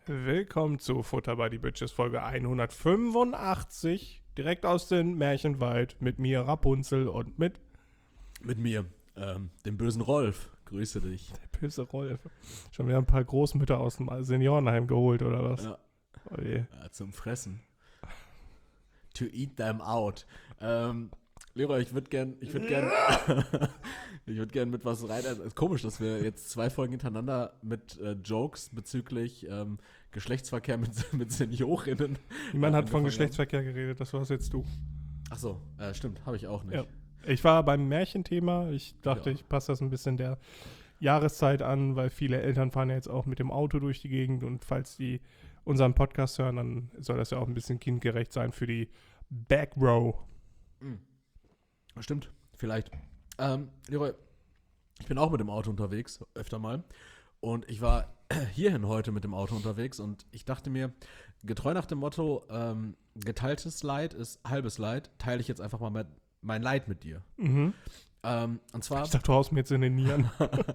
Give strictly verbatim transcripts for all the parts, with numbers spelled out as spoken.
Willkommen zu Futter by die Bitches Folge hundertfünfundachtzig, direkt aus dem Märchenwald mit mir Rapunzel und mit Mit mir, ähm, dem bösen Rolf. Grüße dich. der böse Rolf. Schon wieder ein paar Großmütter aus dem Seniorenheim geholt, oder was? Ja. Oh je. Ja, zum Fressen. To eat them out. Ähm, Leroy, ich würde gern, ich würde gern, ich würde gern mit was rein. Also, ist komisch, dass wir jetzt zwei Folgen hintereinander mit äh, Jokes bezüglich ähm, Geschlechtsverkehr mit, mit Seniorinnen. Niemand äh, hat von angefangen Geschlechtsverkehr geredet, das war's jetzt du. haben. Ach so, äh, stimmt, habe ich auch nicht. Ja. Ich war beim Märchenthema. Ich dachte, Ja. ich passe das ein bisschen der Jahreszeit an, weil viele Eltern fahren ja jetzt auch mit dem Auto durch die Gegend und falls die unseren Podcast hören, dann soll das ja auch ein bisschen kindgerecht sein für die Backrow. Mhm. Stimmt, vielleicht. Ähm, Leroy, ich bin auch mit dem Auto unterwegs, öfter mal. Und ich war hierhin heute mit dem Auto unterwegs und ich dachte mir, getreu nach dem Motto, ähm, geteiltes Leid ist halbes Leid, teile ich jetzt einfach mal mit, mein Leid mit dir. Mhm. Ähm, und zwar, Ich dachte, du haust mir jetzt in den Nieren.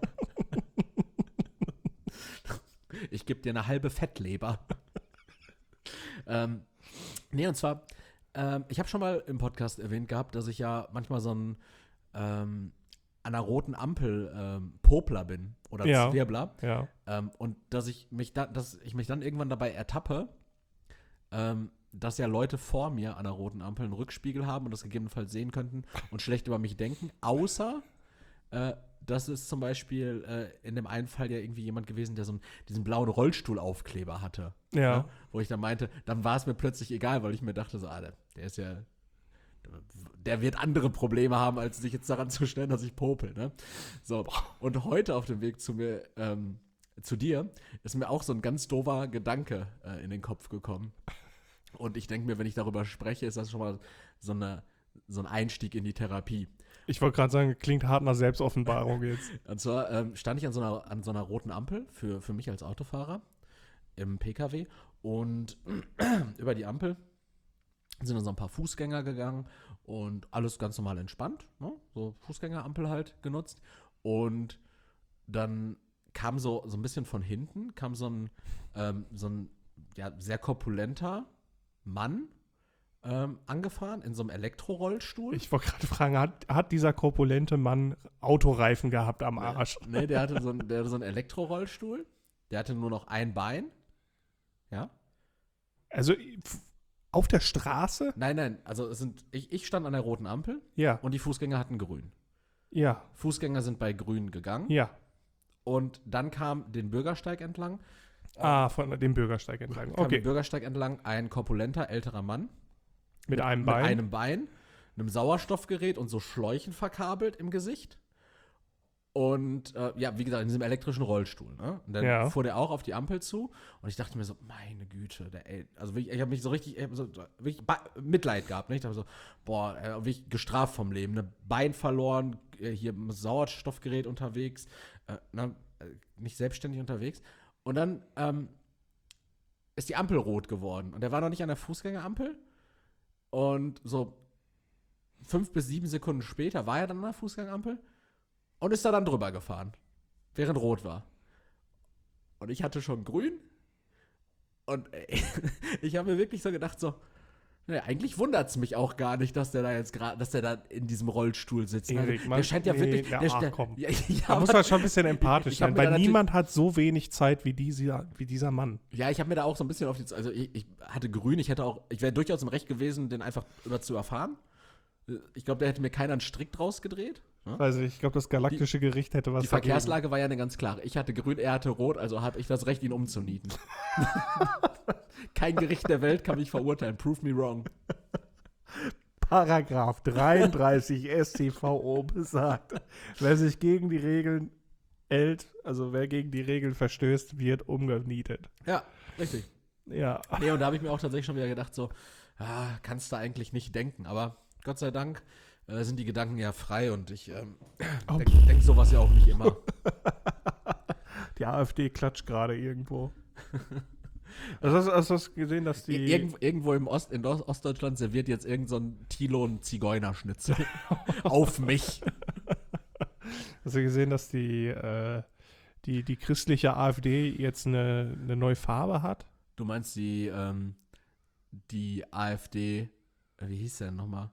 ich gebe dir eine halbe Fettleber. ähm, nee, und zwar, ähm, ich habe schon mal im Podcast erwähnt gehabt, dass ich ja manchmal so ein ähm, an einer roten Ampel ähm, Popler bin oder Ja. Zwirbler. Ja. Ähm, und dass ich mich da, dass ich mich dann irgendwann dabei ertappe, ähm, dass ja Leute vor mir an einer roten Ampel einen Rückspiegel haben und das gegebenenfalls sehen könnten und schlecht über mich denken, außer äh, das ist zum Beispiel äh, in dem einen Fall ja irgendwie jemand gewesen, der so einen, diesen blauen Rollstuhlaufkleber hatte. Ja. Ne? Wo ich dann meinte, dann war es mir plötzlich egal, weil ich mir dachte, so, ah, der, der ist ja, der wird andere Probleme haben, als sich jetzt daran zu stellen, dass ich popel. Ne? So, und heute auf dem Weg zu mir, ähm, zu dir, ist mir auch so ein ganz doofer Gedanke äh, in den Kopf gekommen. Und ich denke mir, wenn ich darüber spreche, ist das schon mal so, eine, so ein Einstieg in die Therapie. Ich wollte gerade sagen, klingt hart nach Selbstoffenbarung jetzt. Und zwar ähm, stand ich an so einer, an so einer roten Ampel für, für mich als Autofahrer im P K W und über die Ampel sind dann so ein paar Fußgänger gegangen und alles ganz normal entspannt, ne? So Fußgängerampel halt genutzt und dann kam so, so ein bisschen von hinten, kam so ein, ähm, so ein ja, sehr korpulenter Mann ähm, angefahren in so einem Elektrorollstuhl. Ich wollte gerade fragen, hat, hat dieser korpulente Mann Autoreifen gehabt am Arsch? Nee, der hatte so einen, der hatte so einen Elektrorollstuhl. Der hatte nur noch ein Bein. Ja? Also f- auf der Straße? Nein, nein, also es sind, ich, ich stand an der roten Ampel Ja, und die Fußgänger hatten grün. ja, Fußgänger sind bei grün gegangen ja. und dann kam den Bürgersteig entlang. Ah, von dem Bürgersteig entlang. Kam den Okay, Bürgersteig entlang ein korpulenter, älterer Mann. mit einem Bein. Mit einem Bein, einem Sauerstoffgerät und so Schläuchen verkabelt im Gesicht. Und äh, ja, wie gesagt, in diesem elektrischen Rollstuhl. Ne? Und dann Ja. fuhr der auch auf die Ampel zu. Und ich dachte mir so, meine Güte, der, ey, also wirklich, ich habe mich so richtig, ich hab so, wirklich ba- Mitleid gehabt. Ne? Ich dachte so, boah, äh, wirklich gestraft vom Leben. Ne? Bein verloren, äh, hier im Sauerstoffgerät unterwegs, äh, na, äh, nicht selbstständig unterwegs. Und dann ähm, ist die Ampel rot geworden. Und der war noch nicht an der Fußgängerampel. Und so fünf bis sieben Sekunden später war er dann an der Fußgängerampel und ist da dann drüber gefahren, während rot war. Und ich hatte schon grün. Und ey, ich habe mir wirklich so gedacht, so, naja, eigentlich wundert es mich auch gar nicht, dass der da jetzt gerade, dass der da in diesem Rollstuhl sitzt. Erik, Also, Mann, der scheint ja nee, wirklich. ja, der, ach, der, komm. Ja, ja, Da muss aber- man schon ein bisschen empathisch ich hab sein, mir weil da natürlich- niemand hat so wenig Zeit wie, diese, wie dieser Mann. Ja, ich habe mir da auch so ein bisschen auf die. Also, ich, ich hatte grün, ich hätte auch. Ich wäre durchaus im Recht gewesen, den einfach über zu erfahren. Ich glaube, da hätte mir keiner einen Strick draus gedreht. Ne? Also ich glaube, das galaktische Gericht hätte was Die dagegen. Verkehrslage war ja eine ganz klare. Ich hatte grün, er hatte rot, also habe ich das Recht, ihn umzunieten. Kein Gericht der Welt kann mich verurteilen. Prove me wrong. Paragraph dreiunddreißig S t V O besagt, wer sich gegen die Regeln hält, also wer gegen die Regeln verstößt, wird umgenietet. Ja, richtig. Ja. Nee, und da habe ich mir auch tatsächlich schon wieder gedacht, so, ah, kannst du eigentlich nicht denken. Aber Gott sei Dank äh, sind die Gedanken ja frei und ich ähm, Oh. denke denk sowas ja auch nicht immer. Die AfD klatscht gerade irgendwo. Also hast, hast du das gesehen, dass die... Irgendwo, irgendwo im Ost, in Ost- Ostdeutschland serviert jetzt irgend so ein Tilon-Zigeunerschnitzel. Auf mich. Hast du gesehen, dass die, äh, die, die christliche AfD jetzt eine, eine neue Farbe hat. Du meinst die, ähm, die AfD, äh, wie hieß der denn nochmal?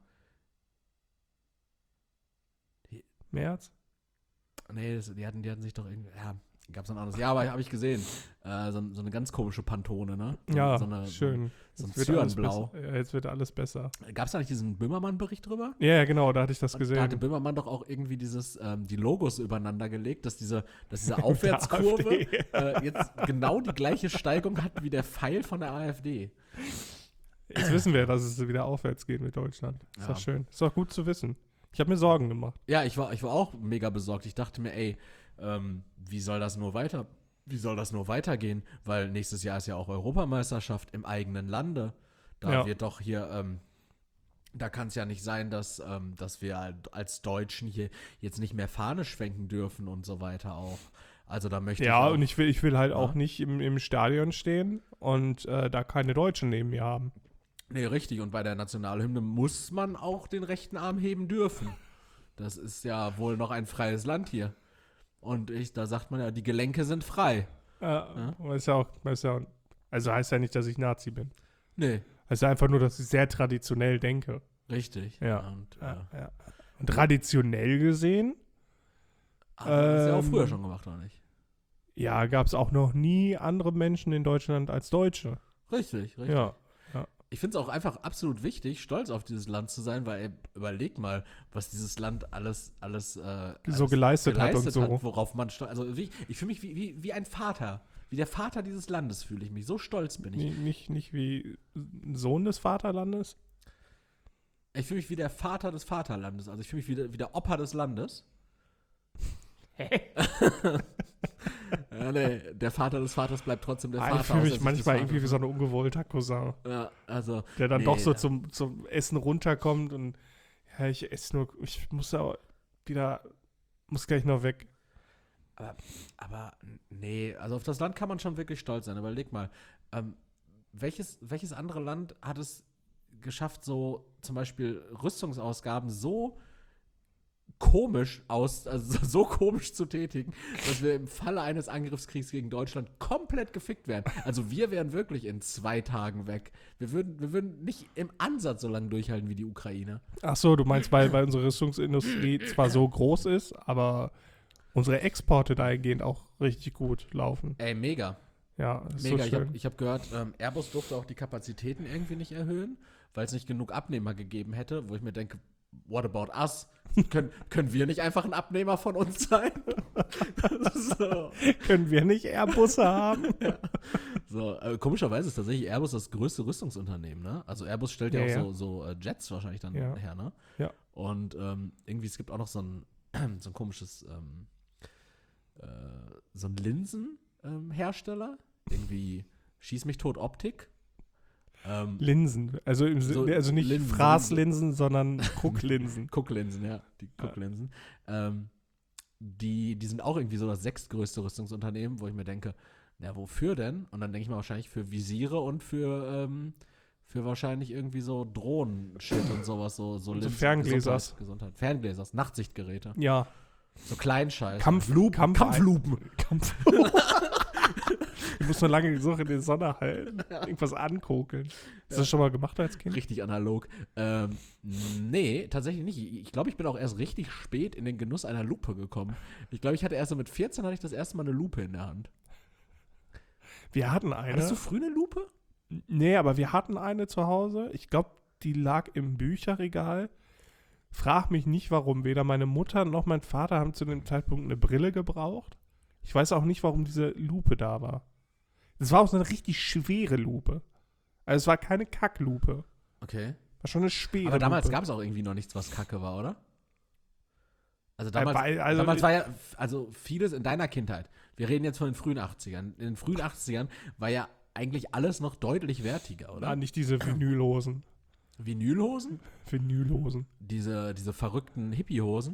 März? Nee, das, die, hatten, die hatten sich doch irgendwie, ja, gab es ein anderes. Ja, aber habe ich gesehen. Äh, so, so eine ganz komische Pantone, ne? So, Ja, so eine, schön. So, so ein Jetzt wird alles Zyanblau. besser. Ja, jetzt wird alles besser. Gab es da nicht diesen Böhmermann-Bericht drüber? Ja, ja, genau, da hatte ich das Und gesehen. da hatte Böhmermann doch auch irgendwie dieses, ähm, die Logos übereinander gelegt, dass diese, dass diese Aufwärtskurve äh, jetzt genau die gleiche Steigung hat wie der Pfeil von der AfD. Jetzt wissen wir, dass es wieder aufwärts geht mit Deutschland. Ist Ja. doch schön. Ist doch gut zu wissen. Ich habe mir Sorgen gemacht. Ja, ich war, ich war auch mega besorgt. Ich dachte mir, ey, ähm, wie soll das nur weiter, wie soll das nur weitergehen? Weil nächstes Jahr ist ja auch Europameisterschaft im eigenen Lande. Da Ja. wird doch hier, ähm, da kann es ja nicht sein, dass, ähm, dass wir halt als Deutschen hier jetzt nicht mehr Fahne schwenken dürfen und so weiter auch. Also da möchte Ja, ich auch, und ich will, ich will halt Ja. auch nicht im, im Stadion stehen und äh, da keine Deutschen neben mir haben. Nee, richtig. Und bei der Nationalhymne muss man auch den rechten Arm heben dürfen. Das ist ja wohl noch ein freies Land hier. Und ich, da sagt man ja, die Gelenke sind frei. Äh, weiß ja auch, weiß ja, also heißt ja nicht, dass ich Nazi bin. Nee, Heißt ja einfach nur, dass ich sehr traditionell denke. richtig. Ja. Und, äh, Ja, ja. Und traditionell gesehen, aber das ist ja auch Ähm, früher schon gemacht, oder nicht? ja, gab es auch noch nie andere Menschen in Deutschland als Deutsche. Richtig, richtig. Ja. Ich finde es auch einfach absolut wichtig, stolz auf dieses Land zu sein, weil ey, überleg mal, was dieses Land alles, alles, äh, So alles geleistet hat und so. worauf man stolz. Also wie, ich fühle mich wie, wie, wie ein Vater. Wie der Vater dieses Landes fühle ich mich. So stolz bin ich. Nicht, nicht, nicht wie ein Sohn des Vaterlandes. Ich fühle mich wie der Vater des Vaterlandes. Also ich fühle mich wie der, wie der Opa des Landes. Hä? Ja, nee, der Vater des Vaters bleibt trotzdem der Ah, Vater. ich fühle aus mich der Sicht manchmal des irgendwie wie Vaters. so ein ungewollter Cousin, Ja, also, der dann nee, doch so ja. zum, zum Essen runterkommt und ja, ich esse nur, ich muss auch wieder, muss gleich noch weg. Aber, aber nee, also auf das Land kann man schon wirklich stolz sein. Überleg mal, ähm, welches, welches andere Land hat es geschafft, so zum Beispiel Rüstungsausgaben so komisch aus, also so komisch zu tätigen, dass wir im Falle eines Angriffskriegs gegen Deutschland komplett gefickt wären. Also wir wären wirklich in zwei Tagen weg. Wir würden, wir würden nicht im Ansatz so lange durchhalten wie die Ukraine. Ach so, du meinst, weil, weil unsere Rüstungsindustrie zwar so groß ist, aber unsere Exporte dahingehend auch richtig gut laufen. Ey, mega. Ja, das ist Mega, so ich schön. habe ich hab gehört, ähm, Airbus durfte auch die Kapazitäten irgendwie nicht erhöhen, weil es nicht genug Abnehmer gegeben hätte, wo ich mir denke, what about us? können, können wir nicht einfach ein Abnehmer von uns sein? so, Können wir nicht Airbusse haben? so äh, komischerweise ist tatsächlich Airbus das größte Rüstungsunternehmen, ne? Also Airbus stellt ja, Ja, auch ja. so, so äh, Jets wahrscheinlich dann Ja. her, ne? Ja. Und ähm, irgendwie, es gibt auch noch so ein, so ein komisches, ähm, äh, so ein Linsenhersteller, irgendwie Schieß mich tot Optik. Ähm, Linsen. Also, im, So Sin- also nicht Linsen, Fraßlinsen, sondern Gucklinsen. Gucklinsen, ja, die Ja. Gucklinsen. Ähm, die, die sind auch irgendwie so das sechstgrößte Rüstungsunternehmen, wo ich mir denke, na, wofür denn? Und dann denke ich mir wahrscheinlich für Visiere und für, ähm, für wahrscheinlich irgendwie so Drohnen-Shit und sowas, so, so, Und so Linsen- Ferngläsers. Gesundheit, Gesundheit. Ferngläsers, Nachtsichtgeräte. Ja. So Kleinscheiß. Kampf, Lupen, Kampf, Kampflupen. Kampf. Du musst nur lange genug in die Sonne halten. Irgendwas ankokeln. Hast du das schon mal gemacht als Kind? Richtig analog. Ähm, nee, tatsächlich nicht. Ich glaube, ich bin auch erst richtig spät in den Genuss einer Lupe gekommen. Ich glaube, ich hatte erst so mit vierzehn hatte ich das erste Mal eine Lupe in der Hand. Wir hatten eine. Hattest du früh eine Lupe? Nee, aber wir hatten eine zu Hause. Ich glaube, die lag im Bücherregal. Frag mich nicht, warum. Weder meine Mutter noch mein Vater haben zu dem Zeitpunkt eine Brille gebraucht. Ich weiß auch nicht, warum diese Lupe da war. Das war auch so eine richtig schwere Lupe. Also es war keine Kacklupe. Okay. War schon eine schwere Aber damals Lupe. gab es auch irgendwie noch nichts, was Kacke war, oder? Also damals, Äh, bei- also- damals war ja, also vieles in deiner Kindheit. Wir reden jetzt von den frühen achtzigern. In den frühen achtzigern war ja eigentlich alles noch deutlich wertiger, oder? Ah, nicht diese Vinylhosen. Vinylhosen? Vinylhosen. Diese, diese verrückten Hippiehosen?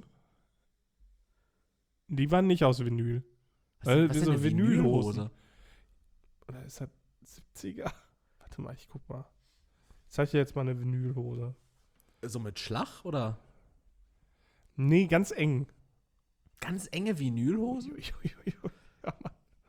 Die waren nicht aus Vinyl. Was, Äh, was diese denn eine Vinylhose. Oder ist das siebziger? Warte mal, ich guck mal. Ich zeige dir jetzt mal eine Vinylhose. So mit Schlag, oder? Nee, ganz eng. Ganz enge Vinylhosen? Uiuiui. Ja.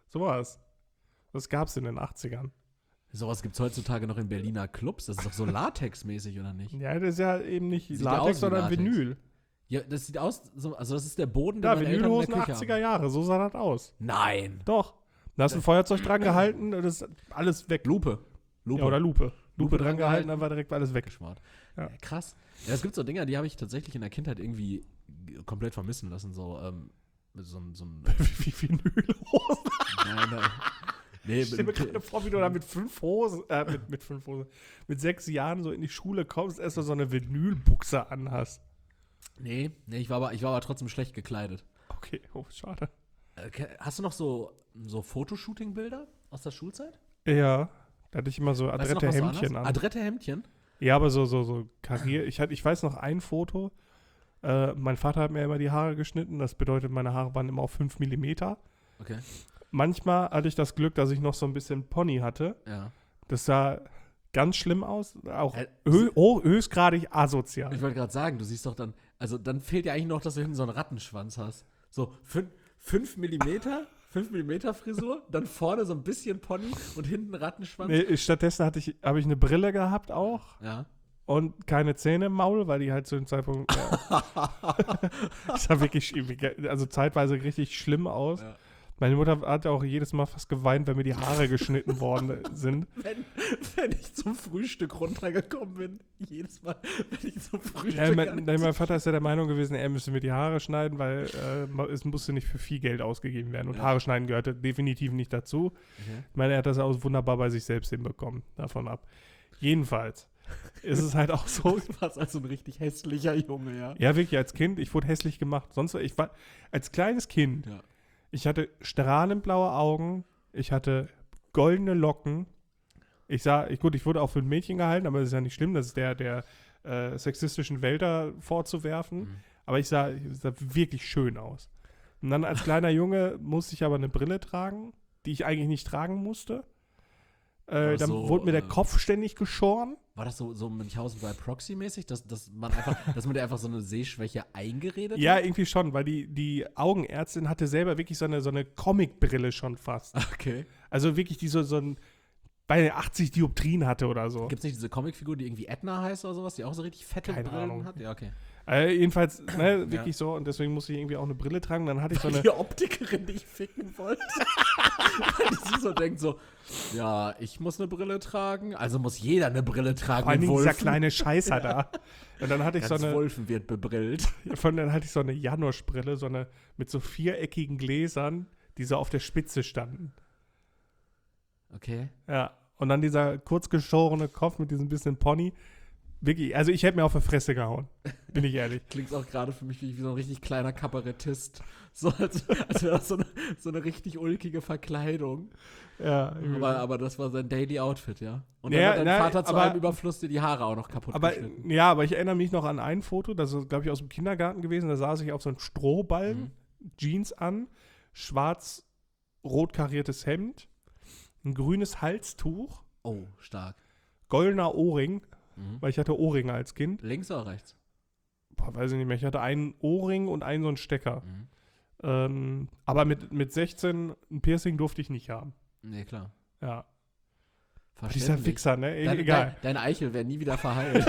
Sowas. Das gab's in den achtzigern. Sowas gibt es heutzutage noch in Berliner Clubs. Das ist doch so Latex-mäßig, oder nicht? Ja, das ist ja eben nicht Sieht Latex, ja aus wie sondern Latex. Vinyl. Ja, das sieht aus, so, also das ist der Boden, Ja, meine Eltern in der Vinylhosen Küche achtziger haben. Jahre, so sah das aus. Nein. Doch. Da hast du ein Feuerzeug dran gehalten, das ist alles weg. Lupe. Lupe. Ja, oder Lupe. Lupe, Lupe dran dran gehalten, gehalten. dann war direkt alles weg. Geschmarrt. Ja. Ja, krass. Ja, es gibt so Dinger, die habe ich tatsächlich in der Kindheit irgendwie komplett vermissen lassen. So, ähm, so, ein- so ein. Wie Vinylhosen. Nein, nein. Nee, Ich stell mir gerade vor, wie du da mit fünf Hosen, äh, mit, mit fünf Hosen, mit sechs Jahren so in die Schule kommst, erst mal so eine Vinylbuchse anhast. nee, nee, ich war aber, ich war aber trotzdem schlecht gekleidet. Okay, oh, schade. Äh, ke- Hast du noch so, so Fotoshooting-Bilder aus der Schulzeit? Ja, da hatte ich immer so Weißt du noch, adrette was du Hemdchen anhast? an. Adrette Hemdchen? Ja, aber so, so, so karier. Ich, hatte- ich weiß noch ein Foto. Äh, mein Vater hat mir immer die Haare geschnitten. Das bedeutet, meine Haare waren immer auf fünf Millimeter. Okay. Manchmal hatte ich das Glück, dass ich noch so ein bisschen Pony hatte. Ja. Das sah ganz schlimm aus. Auch Äh, hö oh, höchstgradig asozial. Ich wollte gerade sagen, du siehst doch dann, also dann fehlt ja eigentlich noch, dass du hinten so einen Rattenschwanz hast. So fün fünf Millimeter, fünf Millimeter Frisur, dann vorne so ein bisschen Pony und hinten Rattenschwanz. Nee, stattdessen hatte ich, habe ich eine Brille gehabt auch. Ja. Und keine Zähne im Maul, weil die halt zu dem Zeitpunkt. Äh, das sah wirklich, also zeitweise richtig schlimm aus. Ja. Meine Mutter hat auch jedes Mal fast geweint, wenn mir die Haare geschnitten worden sind. Wenn, wenn ich zum Frühstück runtergekommen bin, jedes Mal, wenn ich zum Frühstück Ja, mein, an- mein Vater ist ja der Meinung gewesen, er müsste mir die Haare schneiden, weil äh, es musste nicht für viel Geld ausgegeben werden. Und Ja. Haare schneiden gehörte definitiv nicht dazu. Okay. Ich meine, er hat das auch wunderbar bei sich selbst hinbekommen, davon ab. Jedenfalls ist es halt auch so. Du warst also ein richtig hässlicher Junge, ja. Ja, wirklich, als Kind, ich wurde hässlich gemacht. Sonst, ich war, als kleines Kind, Ja. ich hatte strahlenblaue Augen, ich hatte goldene Locken. Ich sah, ich, gut, ich wurde auch für ein Mädchen gehalten, aber das ist ja nicht schlimm, das ist der, der äh, sexistischen Welt da vorzuwerfen. Mhm. Aber ich sah, ich sah wirklich schön aus. Und dann als kleiner Junge musste ich aber eine Brille tragen, die ich eigentlich nicht tragen musste. War Äh, das dann so, wurde mir der äh, Kopf ständig geschoren. War das so, so Münchhausen bei Proxy-mäßig, dass, dass man einfach, dass man dir einfach so eine Sehschwäche eingeredet Ja, hat? irgendwie schon, weil die, die Augenärztin hatte selber wirklich so eine, so eine Comic-Brille schon fast. Okay. Also wirklich, die so, so ein, bei achtzig Dioptrien hatte oder so. Gibt es nicht diese Comicfigur, die irgendwie Edna heißt oder sowas, die auch so richtig fette Keine Brillen Ahnung. hat? Ja, okay. Äh, jedenfalls, ne, Ja. wirklich so. Und deswegen musste ich irgendwie auch eine Brille tragen. Dann hatte ich so eine. Die Optikerin, die ich ficken wollte. Weil sie so denkt so, ja, ich muss eine Brille tragen, also muss jeder eine Brille tragen. Vor allen mit Dingen dieser Wulfen. kleine Scheißer da. Und dann hatte ich Ganz so eine. Wulfen wird bebrillt. Von dann hatte ich so eine Janosch-Brille, so eine mit so viereckigen Gläsern, die so auf der Spitze standen. Okay. Ja. Und dann dieser kurzgeschorene Kopf mit diesem bisschen Pony. Wirklich, also ich hätte mir auf die Fresse gehauen. Bin ich ehrlich. Klingt auch gerade für mich wie, wie so ein richtig kleiner Kabarettist. So als, als wäre das so eine, so eine richtig ulkige Verkleidung. Ja. Aber, aber das war sein Daily Outfit, ja. Und Ja, dann hat dein na, Vater zu aber- einem Überfluss dir die Haare auch noch kaputt Aber geschnitten. ja, aber ich erinnere mich noch an ein Foto, das ist, glaube ich, aus dem Kindergarten gewesen. Da saß ich auf so einem Strohballen, Mhm. Jeans an, schwarz-rot kariertes Hemd, ein grünes Halstuch, Oh, stark. goldener Ohrring, Mhm. weil ich hatte Ohrringe als Kind. Links oder rechts? Boah, weiß ich nicht mehr. Ich hatte einen Ohrring und einen so einen Stecker. Mhm. Ähm, aber mit, mit sechzehn ein Piercing durfte ich nicht haben. Nee, klar. Ja. Dieser Verständlich. Fixer, ne? E Dein, egal. Dein, deine Eichel wäre nie wieder verheilt.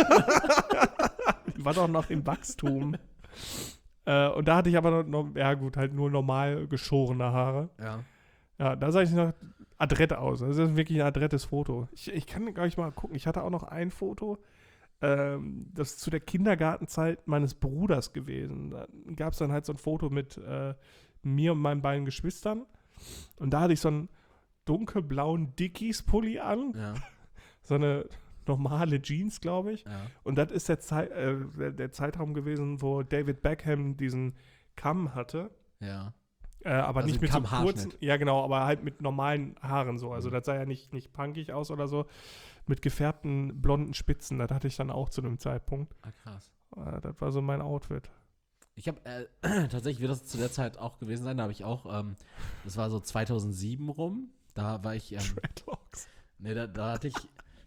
War doch noch im Wachstum. äh, und da hatte ich aber noch, ja gut, halt nur normal geschorene Haare. ja. Ja, da sah ich noch adrett aus. Also das ist wirklich ein adrettes Foto. Ich, ich kann gar nicht mal gucken. Ich hatte auch noch ein Foto, ähm, das ist zu der Kindergartenzeit meines Bruders gewesen. Da gab es dann halt so ein Foto mit äh, mir und meinen beiden Geschwistern. Und da hatte ich so einen dunkelblauen Dickies-Pulli an. Ja. So eine normale Jeans, glaube ich. Ja. Und das ist der, Zei äh, der, der Zeitraum gewesen, wo David Beckham diesen Kamm hatte. Ja. Äh, aber Also nicht ein mit so Kamm-Haarschnitt. kurzen, ja genau, aber halt mit normalen Haaren so. Also Mhm. das sah ja nicht, nicht punkig aus oder so. Mit gefärbten blonden Spitzen, das hatte ich dann auch zu einem Zeitpunkt. Ah, krass. Äh, das war so mein Outfit. Ich habe äh, tatsächlich, wird das zu der Zeit auch gewesen sein, da habe ich auch, ähm, das war so zweitausendsieben rum, da war ich, ähm, Dreadlocks. nee, da, da hatte ich,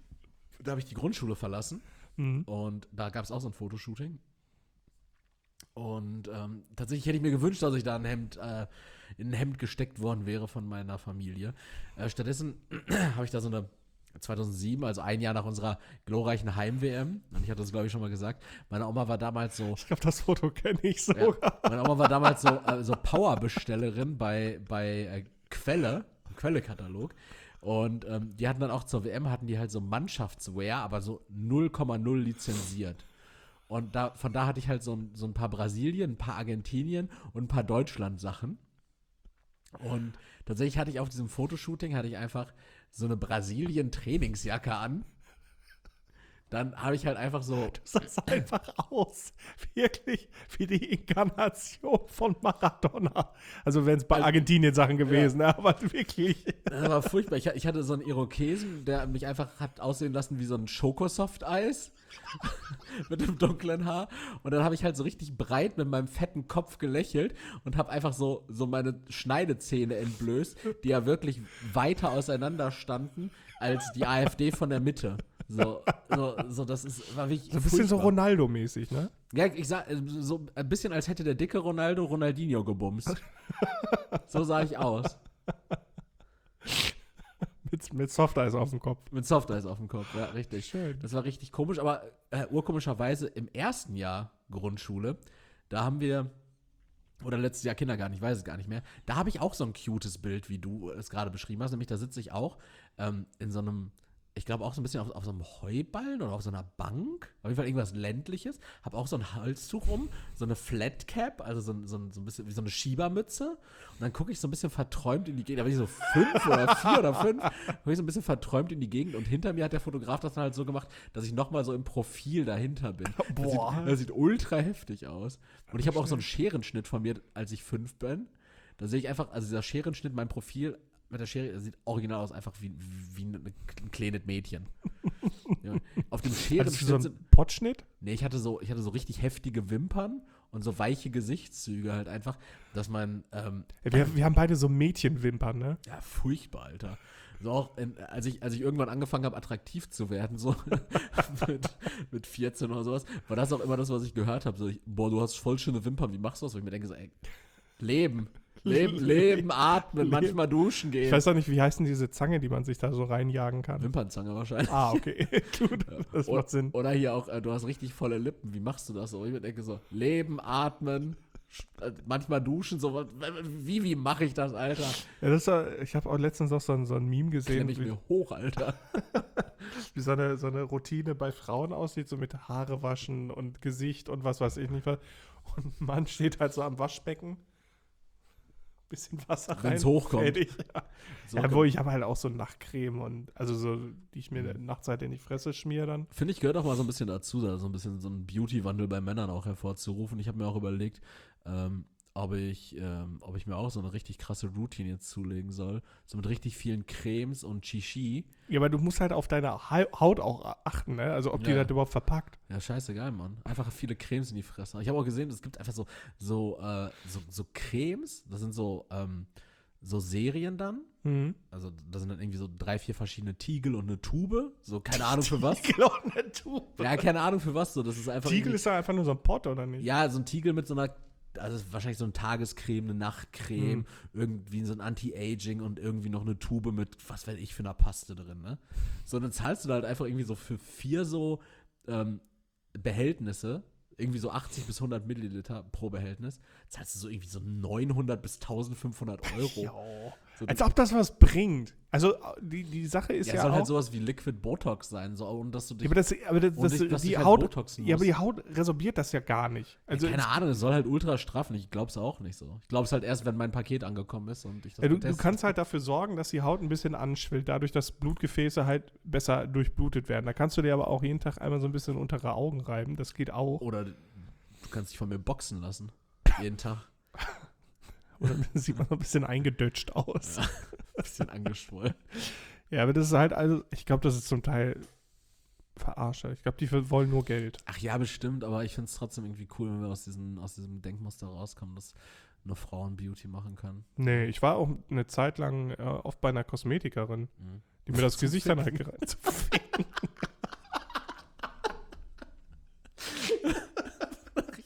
da habe ich die Grundschule verlassen Mhm. und da gab es auch so ein Fotoshooting. Und ähm, tatsächlich hätte ich mir gewünscht, dass ich da ein Hemd, äh, in ein Hemd gesteckt worden wäre von meiner Familie. Äh, stattdessen habe ich da so eine zweitausendsieben, also ein Jahr nach unserer glorreichen Heim-W M, und ich hatte das, glaube ich, schon mal gesagt, meine Oma war damals so, Ich glaube, das Foto kenne ich sogar. ja, meine Oma war damals so, äh, so Powerbestellerin bei, bei äh, Quelle, im Quelle-Katalog. Und ähm, die hatten dann auch zur W M, hatten die halt so Mannschaftswear, aber so null Komma null lizenziert. Und da, von da hatte ich halt so ein, so ein paar Brasilien, ein paar Argentinien und ein paar Deutschland-Sachen. Und tatsächlich hatte ich auf diesem Fotoshooting, hatte ich einfach so eine Brasilien-Trainingsjacke an. Dann habe ich halt einfach so. Du sahst einfach aus. Wirklich wie die Inkarnation von Maradona. Also wären es bei Also, Argentinien Sachen gewesen, ja. ne? Aber wirklich. Das war furchtbar. Ich, ich hatte so einen Irokesen, der mich einfach hat aussehen lassen wie so ein Schokosoft-Eis mit dem dunklen Haar. Und dann habe ich halt so richtig breit mit meinem fetten Kopf gelächelt und habe einfach so, so meine Schneidezähne entblößt, die ja wirklich weiter auseinander standen als die AfD von der Mitte. So, so, so das ist, war wirklich So ein bisschen so furchtbar. Ronaldo-mäßig, ne? Ja, ich sag, äh, so ein bisschen, als hätte der dicke Ronaldo Ronaldinho gebumst. So sah ich aus. Mit, mit Softeis auf dem Kopf. Mit Softeis auf dem Kopf, ja, richtig. Schön. Das war richtig komisch, aber äh, urkomischerweise im ersten Jahr Grundschule, da haben wir, oder letztes Jahr Kindergarten, ich weiß es gar nicht mehr, da habe ich auch so ein cutes Bild, wie du es gerade beschrieben hast, nämlich da sitze ich auch ähm, in so einem, ich glaube auch so ein bisschen auf, auf so einem Heuballen oder auf so einer Bank, auf jeden Fall irgendwas Ländliches, habe auch so ein Halstuch um, so eine Flat Cap, also so, ein- so, ein- so ein bisschen wie so eine Schiebermütze, und dann gucke ich so ein bisschen verträumt in die Gegend, da bin ich so fünf oder vier oder fünf, gucke ich so ein bisschen verträumt in die Gegend, und hinter mir hat der Fotograf das dann halt so gemacht, dass ich nochmal so im Profil dahinter bin. Boah. Das sieht, das sieht ultra heftig aus. Und ich habe auch so einen Scherenschnitt von mir, als ich fünf bin. Da sehe ich einfach, also dieser Scherenschnitt, mein Profil mit der Schere, das sieht original aus, einfach wie, wie ein, ein kleines Mädchen. Ja. Auf dem Hattest du Scherenschnitt so sind, einen Potschnitt? nee, ich hatte so, ich hatte so richtig heftige Wimpern und so weiche Gesichtszüge halt einfach, dass man, ähm, Ja, wir, wir haben beide so Mädchenwimpern, ne? ja, furchtbar, Alter. So auch, in, als, ich, als ich irgendwann angefangen habe, attraktiv zu werden, so mit, mit vierzehn oder sowas, war das auch immer das, was ich gehört habe. So, ich, boah, du hast voll schöne Wimpern, wie machst du das? Wo ich mir denke, so, ey, Leben, Leben, Leben, atmen, Leben. manchmal duschen gehen. Ich weiß auch nicht, wie heißen diese Zange, die man sich da so reinjagen kann. Wimpernzange wahrscheinlich. Ah, okay. Gut, das oder, macht Sinn. Oder hier auch, äh, du hast richtig volle Lippen, wie machst du das so? Ich mir denke so, Leben, atmen, sch- äh, manchmal duschen, so, was- wie, wie mache ich das, Alter? Ja, das war, ich habe auch letztens auch so ein, so ein Meme gesehen, Klemm ich wie, mir hoch, Alter. wie so, eine, so eine Routine bei Frauen aussieht, so mit Haare waschen und Gesicht und was weiß ich nicht was. Und ein Mann steht halt so am Waschbecken, bisschen Wasser rein. Wenn's hochkommt. Fertig. Ja, So ja kommt- wo ich habe halt auch so Nachtcreme und also so, die ich mir Mhm. nachts halt in die Fresse schmier dann. Finde ich, gehört auch mal so ein bisschen dazu, da so ein bisschen so einen Beauty-Wandel bei Männern auch hervorzurufen. Ich habe mir auch überlegt, ähm, ob ich, ähm, ob ich mir auch so eine richtig krasse Routine jetzt zulegen soll. So mit richtig vielen Cremes und Chichi. Ja, aber du musst halt auf deine Ha- Haut auch achten, ne? Also ob die Ja. das überhaupt verpackt. Ja, scheißegal, Mann. Einfach viele Cremes in die Fresse. Ich habe auch gesehen, es gibt einfach so, so, äh, so, so Cremes, das sind so, ähm, so Serien dann. Mhm. Also da sind dann irgendwie so drei, vier verschiedene Tiegel und eine Tube. So, keine Ahnung für was. Tiegel und eine Tube. Ja, keine Ahnung für was. So, das ist einfach Tiegel irgendwie- ist ja einfach nur so ein Pott, oder nicht? Ja, so ein Tiegel mit so einer, also wahrscheinlich so eine Tagescreme, eine Nachtcreme, Mhm. irgendwie so ein Anti-Aging und irgendwie noch eine Tube mit, was weiß ich, für einer Paste drin, ne? So, dann zahlst du da halt einfach irgendwie so für vier so ähm, Behältnisse, irgendwie so achtzig bis hundert Milliliter pro Behältnis, zahlst du so irgendwie so neunhundert bis eintausendfünfhundert Euro. Ja. So, Als ob das was bringt. Also die, die Sache ist ja, ja, soll auch, halt sowas wie Liquid Botox sein, so, und dass du dich, ja, aber das, aber das, und das, nicht, dass du die dich halt Haut, Botoxen ja, aber musst. die Haut resorbiert das ja gar nicht. Also ja, keine Ahnung, es soll halt ultra straffen. Ich glaub's auch nicht so. Ich glaub's halt erst, wenn mein Paket angekommen ist und ich das ja, du, du getestet kannst halt dafür sorgen, dass die Haut ein bisschen anschwillt, dadurch, dass Blutgefäße halt besser durchblutet werden. Da kannst du dir aber auch jeden Tag einmal so ein bisschen untere Augen reiben. Das geht auch. Oder du kannst dich von mir boxen lassen. Jeden Tag. Oder sieht man so ein bisschen eingedötscht aus. Ja. Bisschen angeschwollen. Ja, aber das ist halt, also, ich glaube, das ist zum Teil Verarsche. Ich glaube, die wollen nur Geld. Ach ja, bestimmt, aber ich find's trotzdem irgendwie cool, wenn wir aus, diesen, aus diesem Denkmuster rauskommen, dass nur Frauen Beauty machen können. Nee, ich war auch eine Zeit lang äh, oft bei einer Kosmetikerin, Mhm. die mir das Gesicht dann halt gereizt. Richtig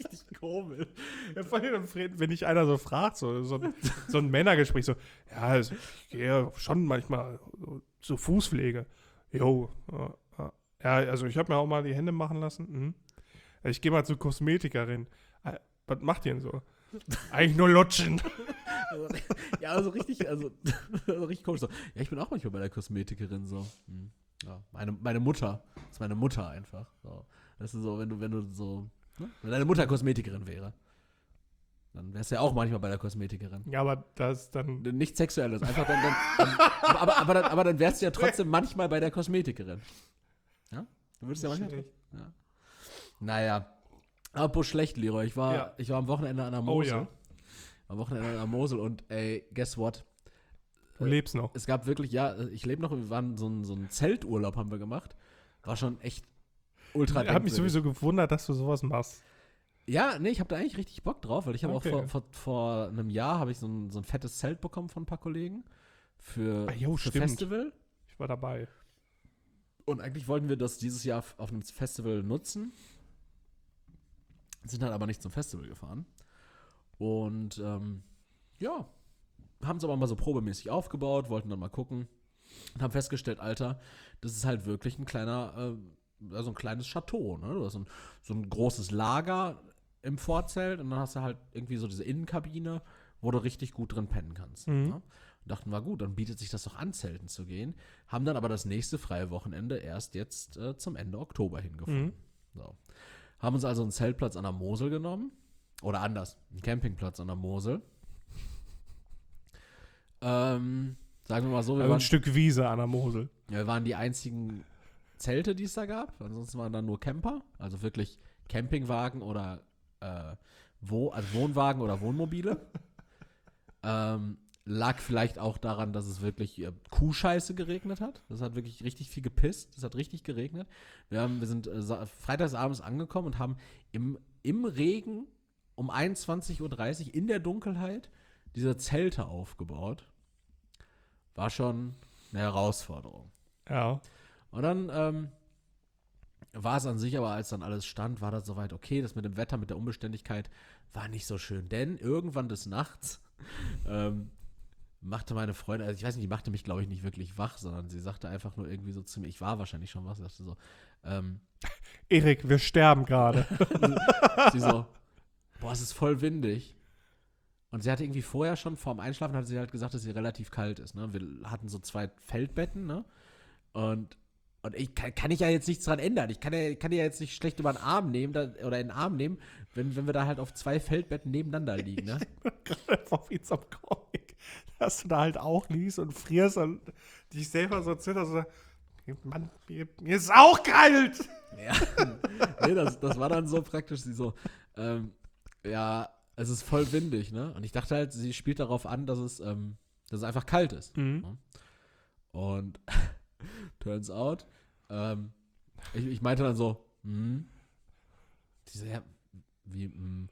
komisch. Ja, vor allem, wenn dich einer so fragt, so, so, ein, so ein Männergespräch, so, ja, also ich gehe schon manchmal so, zur Fußpflege. Jo, ja, ja, also ich habe mir auch mal die Hände machen lassen. Mhm. Ich gehe mal zur Kosmetikerin. Was macht ihr denn so? Eigentlich nur lutschen. Also, ja, also richtig, also, also richtig komisch so. Ja, ich bin auch manchmal bei der Kosmetikerin so. Hm. Ja, meine, meine Mutter. Das ist meine Mutter einfach. So. Das ist so, wenn du, wenn du so, ne? Wenn deine Mutter Kosmetikerin wäre, dann wärst du ja auch manchmal bei der Kosmetikerin. Ja, aber das ist dann. Nicht Sexuelles, einfach dann, dann, dann aber, aber, aber, dann, aber dann wärst du ja trotzdem manchmal bei der Kosmetikerin. Ja? Du würdest ja manchmal. Ja. Naja. Apropos schlecht, Leroy. Ich war, ja. ich war am Wochenende an der Mosel. Oh ja. Am Wochenende an der Mosel und ey, guess what? Du lebst noch. Es gab wirklich, ja, ich lebe noch, wir waren so ein, so ein Zelturlaub haben wir gemacht. War schon echt ultra Ich habe mich sowieso gewundert, dass du sowas machst. Ja, nee, ich habe da eigentlich richtig Bock drauf, weil ich habe Okay. auch vor, vor, vor einem Jahr habe ich so ein, so ein fettes Zelt bekommen von ein paar Kollegen für, Ah, jo, für stimmt. Festival. Ich war dabei. Und eigentlich wollten wir das dieses Jahr auf einem Festival nutzen. Sind dann aber nicht zum Festival gefahren. Und ähm, ja, haben es aber mal so probemäßig aufgebaut, wollten dann mal gucken und haben festgestellt, Alter, das ist halt wirklich ein kleiner, äh, also ein kleines Chateau, ne? Du hast so ein, so ein großes Lager im Vorzelt und dann hast du halt irgendwie so diese Innenkabine, wo du richtig gut drin pennen kannst. Mhm. Ne? Und dachten wir, gut, dann bietet sich das doch an, zelten zu gehen. Haben dann aber das nächste freie Wochenende erst jetzt äh, zum Ende Oktober hingefunden. Mhm. So. Haben uns also einen Zeltplatz an der Mosel genommen. Oder anders, einen Campingplatz an der Mosel. Ähm, sagen wir mal so, wir, Also waren, ein Stück Wiese an der Mosel. ja, wir waren die einzigen Zelte, die es da gab. Ansonsten waren da nur Camper. Also wirklich Campingwagen oder äh, Wo, also Wohnwagen oder Wohnmobile. ähm, lag vielleicht auch daran, dass es wirklich äh, Kuhscheiße geregnet hat. Das hat wirklich richtig viel gepisst. Das hat richtig geregnet. Wir, haben, wir sind äh, sa- freitagsabends angekommen und haben im, im Regen um einundzwanzig Uhr dreißig in der Dunkelheit diese Zelte aufgebaut. War schon eine Herausforderung. Ja. Und dann ähm, war es an sich, aber als dann alles stand, war das soweit okay. Das mit dem Wetter, mit der Unbeständigkeit war nicht so schön. Denn irgendwann des Nachts ähm, machte meine Freundin, also ich weiß nicht, die machte mich, glaube ich, nicht wirklich wach, sondern sie sagte einfach nur irgendwie so zu mir, ich war wahrscheinlich schon wach, sie sagte so, ähm, Erik, wir sterben gerade. sie so, boah, es ist voll windig. Und sie hatte irgendwie vorher schon, vorm Einschlafen, hatte sie halt gesagt, dass sie relativ kalt ist. Ne? Wir hatten so zwei Feldbetten, ne? Und, und ich kann, kann ich ja jetzt nichts dran ändern. Ich kann ja, kann die ja jetzt nicht schlecht über den Arm nehmen da, oder in den Arm nehmen, wenn, wenn wir da halt auf zwei Feldbetten nebeneinander liegen, ne? Gerade vor wie zum Comic, dass du da halt auch liegst und frierst und dich selber so zitterst und sagst, Mann, mir, mir ist auch kalt. Ja. Nee, das, das war dann so praktisch, sie so, ähm, ja, es ist voll windig, ne? Und ich dachte halt, sie spielt darauf an, dass es, ähm, dass es einfach kalt ist. Mhm. Ne? Und turns out, ähm, ich, ich meinte dann so, hm. Die so, ja, wie, hm.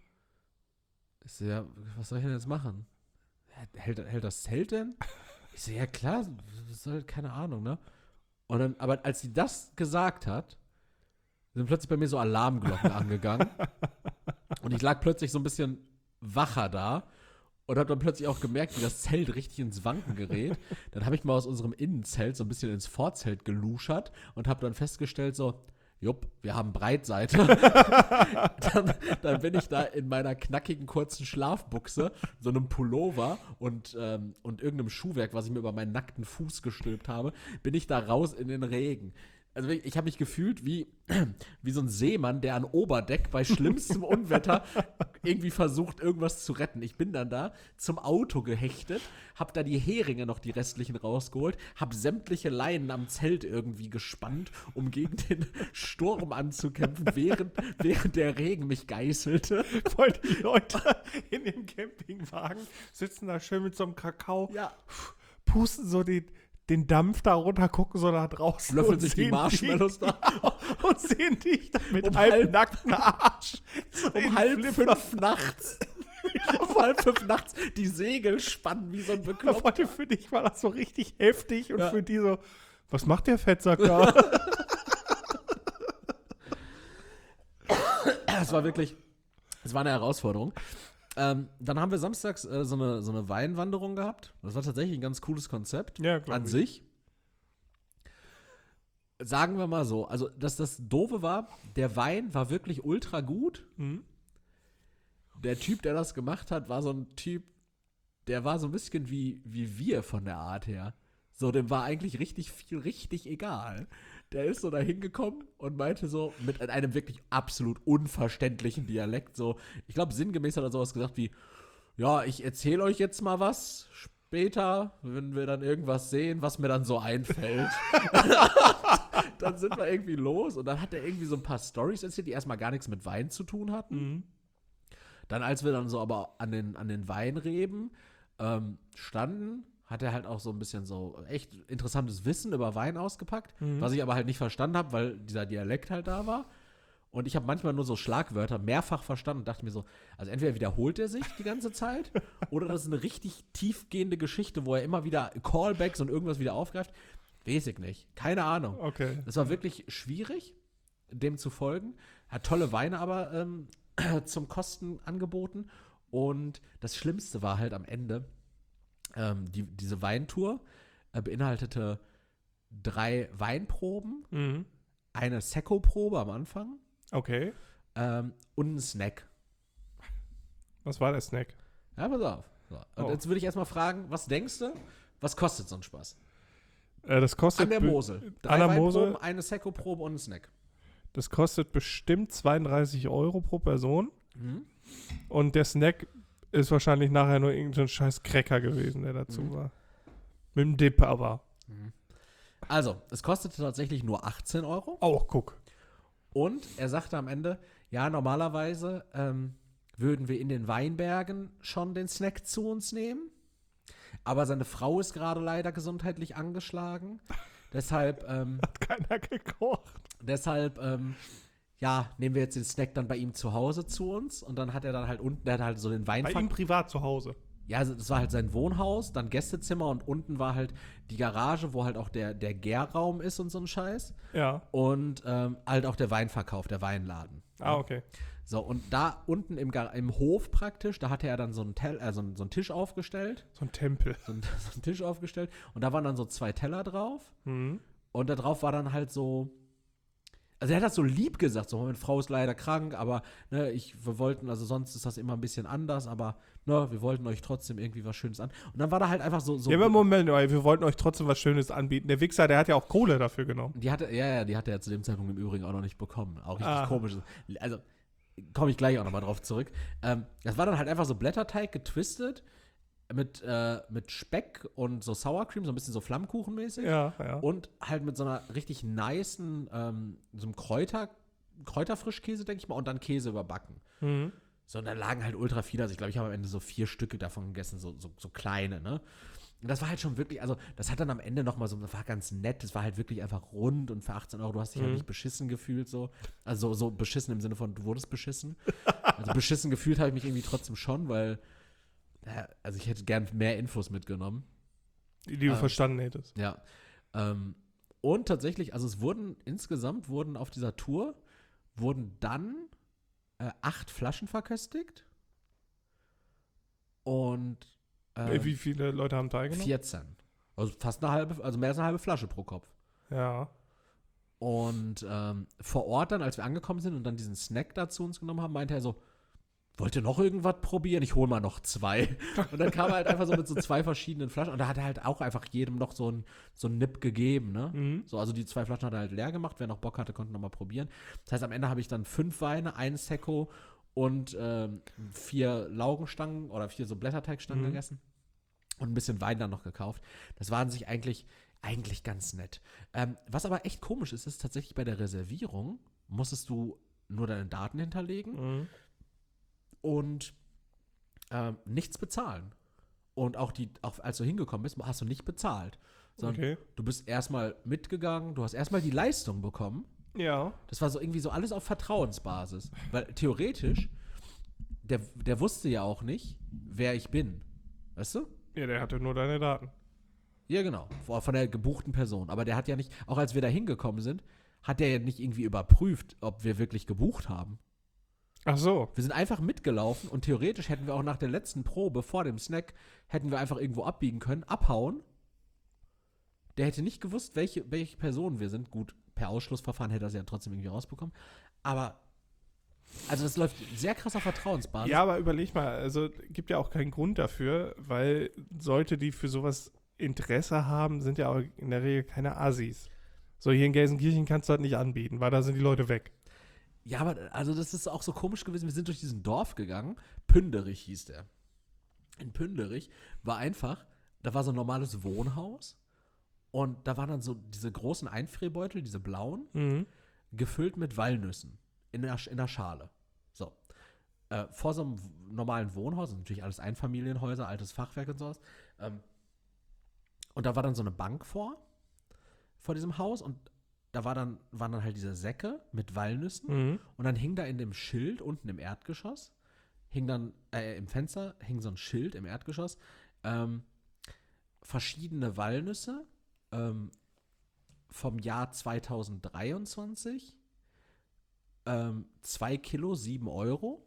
Ich so, ja, was soll ich denn jetzt machen? Hält, hält das Zelt denn? Ich so, ja klar, das soll, keine Ahnung, ne? Und dann, aber als sie das gesagt hat, sind plötzlich bei mir so Alarmglocken angegangen. Und ich lag plötzlich so ein bisschen wacher da und habe dann plötzlich auch gemerkt, wie das Zelt richtig ins Wanken gerät. Dann habe ich mal aus unserem Innenzelt so ein bisschen ins Vorzelt geluschert und habe dann festgestellt so, jupp, wir haben Breitseite. dann, dann bin ich da in meiner knackigen, kurzen Schlafbuchse, so einem Pullover und, ähm, und irgendeinem Schuhwerk, was ich mir über meinen nackten Fuß gestülpt habe, bin ich da raus in den Regen. Also ich, ich habe mich gefühlt wie, wie so ein Seemann, der an Oberdeck bei schlimmstem Unwetter irgendwie versucht, irgendwas zu retten. Ich bin dann da zum Auto gehechtet, habe da die Heringe noch, die restlichen, rausgeholt, habe sämtliche Leinen am Zelt irgendwie gespannt, um gegen den Sturm anzukämpfen, während, während der Regen mich geißelte. Voll die Leute in dem Campingwagen sitzen da schön mit so einem Kakao, Ja. pusten so den, den Dampf da runter, gucken so nach draußen. Löffeln und sich die sehen Marshmallows dich, da. und sehen dich dann mit Um halbnackten Arsch. So Um in halb Flipper. fünf nachts. Um halb fünf nachts die Segel spannen wie so ein Ja, Bekloppter. für dich war das so richtig heftig und Ja. für die so, was macht der Fettsack da? Es war wirklich, Das war eine Herausforderung. Ähm, dann haben wir samstags äh, so, eine, so eine Weinwanderung gehabt. Das war tatsächlich ein ganz cooles Konzept Ja, glaub an ich. sich. Sagen wir mal so, also dass das Doofe war, der Wein war wirklich ultra gut. Mhm. Der Typ, der das gemacht hat, war so ein Typ, der war so ein bisschen wie, wie wir von der Art her. So, dem war eigentlich richtig viel, richtig egal. Der ist so da hingekommen und meinte so mit einem wirklich absolut unverständlichen Dialekt so, ich glaube sinngemäß hat er sowas gesagt wie, ja, ich erzähle euch jetzt mal was später, wenn wir dann irgendwas sehen, was mir dann so einfällt. Dann sind wir irgendwie los und dann hat er irgendwie so ein paar Storys erzählt, die erstmal gar nichts mit Wein zu tun hatten. Mhm. Dann, als wir dann so aber an den, an den Weinreben ähm, standen, hat er halt auch so ein bisschen so echt interessantes Wissen über Wein ausgepackt, Mhm. was ich aber halt nicht verstanden habe, weil dieser Dialekt halt da war. Und ich habe manchmal nur so Schlagwörter mehrfach verstanden und dachte mir so, also entweder wiederholt er sich die ganze Zeit oder das ist eine richtig tiefgehende Geschichte, wo er immer wieder Callbacks und irgendwas wieder aufgreift. Weiß ich nicht. Keine Ahnung. Okay. Es war wirklich schwierig, dem zu folgen. Hat tolle Weine aber ähm, zum Kosten angeboten. Und das Schlimmste war halt am Ende, ähm, die, diese Weintour äh, beinhaltete drei Weinproben, Mhm. eine Secco-Probe am Anfang Okay. ähm, und einen Snack. Was war der Snack? Ja, pass auf. So. Und Oh. jetzt würde ich erstmal fragen, was denkst du, was kostet so ein Spaß? Äh, das kostet An der be- Mosel. Drei An der Weinproben, Mosel, eine Secco-Probe und ein Snack. das kostet bestimmt zweiunddreißig Euro pro Person. Mhm. Und der Snack ist wahrscheinlich nachher nur irgendein scheiß Cracker gewesen, der dazu Mhm. war. Mit dem Dip aber. Also, es kostete tatsächlich nur achtzehn Euro. Auch, guck. Und er sagte am Ende, ja, normalerweise ähm, würden wir in den Weinbergen schon den Snack zu uns nehmen. Aber seine Frau ist gerade leider gesundheitlich angeschlagen. Deshalb, ähm, Hat keiner gekocht. deshalb, ähm, ja, nehmen wir jetzt den Snack dann bei ihm zu Hause zu uns. Und dann hat er dann halt unten, der hat halt so den Bei Weinfang. ihm privat zu Hause. Ja, also das war halt sein Wohnhaus, dann Gästezimmer und unten war halt die Garage, wo halt auch der, der Gärraum ist und so ein Scheiß. Ja. Und ähm, halt auch der Weinverkauf, der Weinladen. Ah, okay. So, und da unten im, Gar- im Hof praktisch, da hatte er dann so einen, Tel äh, so einen, so einen Tisch aufgestellt. So ein Tempel. So einen, so einen Tisch aufgestellt. Und da waren dann so zwei Teller drauf. Mhm. Und da drauf war dann halt so. Also er hat das so lieb gesagt, so, meine Frau ist leider krank, aber ne, ich, wir wollten, also sonst ist das immer ein bisschen anders, aber ne, wir wollten euch trotzdem irgendwie was Schönes an. Und dann war da halt einfach so. so Ja, aber Moment, ey, wir wollten euch trotzdem was Schönes anbieten. Der Wichser, der hat ja auch Kohle dafür genommen. Die hatte, ja, ja, die hatte er zu dem Zeitpunkt im Übrigen auch noch nicht bekommen. Auch richtig Ah. komisch. Also, komme ich gleich auch nochmal drauf zurück. Ähm, das war dann halt einfach so Blätterteig getwistet mit, äh, mit Speck und so Sour Cream, so ein bisschen so Flammkuchenmäßig. Ja, ja. Und halt mit so einer richtig nicen, ähm, so einem Kräuter, Kräuterfrischkäse, denke ich mal, und dann Käse überbacken. Mhm. So, und da lagen halt ultra viele. Also ich glaube, ich habe am Ende so vier Stücke davon gegessen, so, so, so kleine, ne? Und das war halt schon wirklich, also das hat dann am Ende nochmal so, das war ganz nett, das war halt wirklich einfach rund und für achtzehn Euro, du hast dich Mhm. halt nicht beschissen gefühlt so. Also so beschissen im Sinne von, du wurdest beschissen. Also beschissen gefühlt habe ich mich irgendwie trotzdem schon, weil, ja, also ich hätte gern mehr Infos mitgenommen. Die, die du Ähm. verstanden hättest. Ja. Ähm, und tatsächlich, also es wurden, insgesamt wurden auf dieser Tour, wurden dann äh, acht Flaschen verköstigt. Und ähm, Wie viele Leute haben teilgenommen? vierzehn. Also fast eine halbe, also mehr als eine halbe Flasche pro Kopf. Ja. Und ähm, vor Ort dann, als wir angekommen sind und dann diesen Snack da zu uns genommen haben, meinte er so, wollt ihr noch irgendwas probieren? Ich hole mal noch zwei. Und dann kam er halt einfach so mit so zwei verschiedenen Flaschen. Und da hat er halt auch einfach jedem noch so ein, so ein Nip gegeben, ne? Mhm. So, also die zwei Flaschen hat er halt leer gemacht. Wer noch Bock hatte, konnte noch mal probieren. Das heißt, am Ende habe ich dann fünf Weine, einen Secco und ähm, vier Laugenstangen oder vier so Blätterteigstangen Mhm. gegessen. Und ein bisschen Wein dann noch gekauft. Das war an sich eigentlich, eigentlich ganz nett. Ähm, was aber echt komisch ist, ist tatsächlich bei der Reservierung musstest du nur deine Daten hinterlegen Mhm. und ähm, nichts bezahlen. Und auch die, auch als du hingekommen bist, hast du nicht bezahlt. Sondern Okay. du bist erstmal mitgegangen, du hast erstmal die Leistung bekommen. Ja. Das war so irgendwie so alles auf Vertrauensbasis. Weil theoretisch, der, der wusste ja auch nicht, wer ich bin. Weißt du? Ja, der hatte nur deine Daten. Ja, genau. Von von der gebuchten Person. Aber der hat ja nicht, auch als wir da hingekommen sind, hat der ja nicht irgendwie überprüft, ob wir wirklich gebucht haben. Ach so. Wir sind einfach mitgelaufen und theoretisch hätten wir auch nach der letzten Probe vor dem Snack, hätten wir einfach irgendwo abbiegen können, abhauen. Der hätte nicht gewusst, welche, welche Personen wir sind. Gut, per Ausschlussverfahren hätte er sie ja trotzdem irgendwie rausbekommen. Aber, also das läuft sehr krass auf Vertrauensbasis. Ja, aber überleg mal, also gibt ja auch keinen Grund dafür, weil Leute, die für sowas Interesse haben, sind ja auch in der Regel keine Assis. So, hier in Gelsenkirchen kannst du das nicht anbieten, weil da sind die Leute weg. Ja, aber also das ist auch so komisch gewesen. Wir sind durch diesen Dorf gegangen. Pünderich hieß der. In Pünderich war einfach, da war so ein normales Wohnhaus und da waren dann so diese großen Einfrierbeutel, diese blauen, Mhm. gefüllt mit Walnüssen in der, in der Schale. So. Äh, vor so einem normalen Wohnhaus, das ist natürlich alles Einfamilienhäuser, altes Fachwerk und sowas. Ähm, und da war dann so eine Bank vor, vor diesem Haus und da war dann, waren dann halt diese Säcke mit Walnüssen Mhm. und dann hing da in dem Schild unten im Erdgeschoss, hing dann, äh, im Fenster hing so ein Schild im Erdgeschoss, ähm, verschiedene Walnüsse ähm, vom Jahr zweitausenddreiundzwanzig, ähm, zwei Kilo, sieben Euro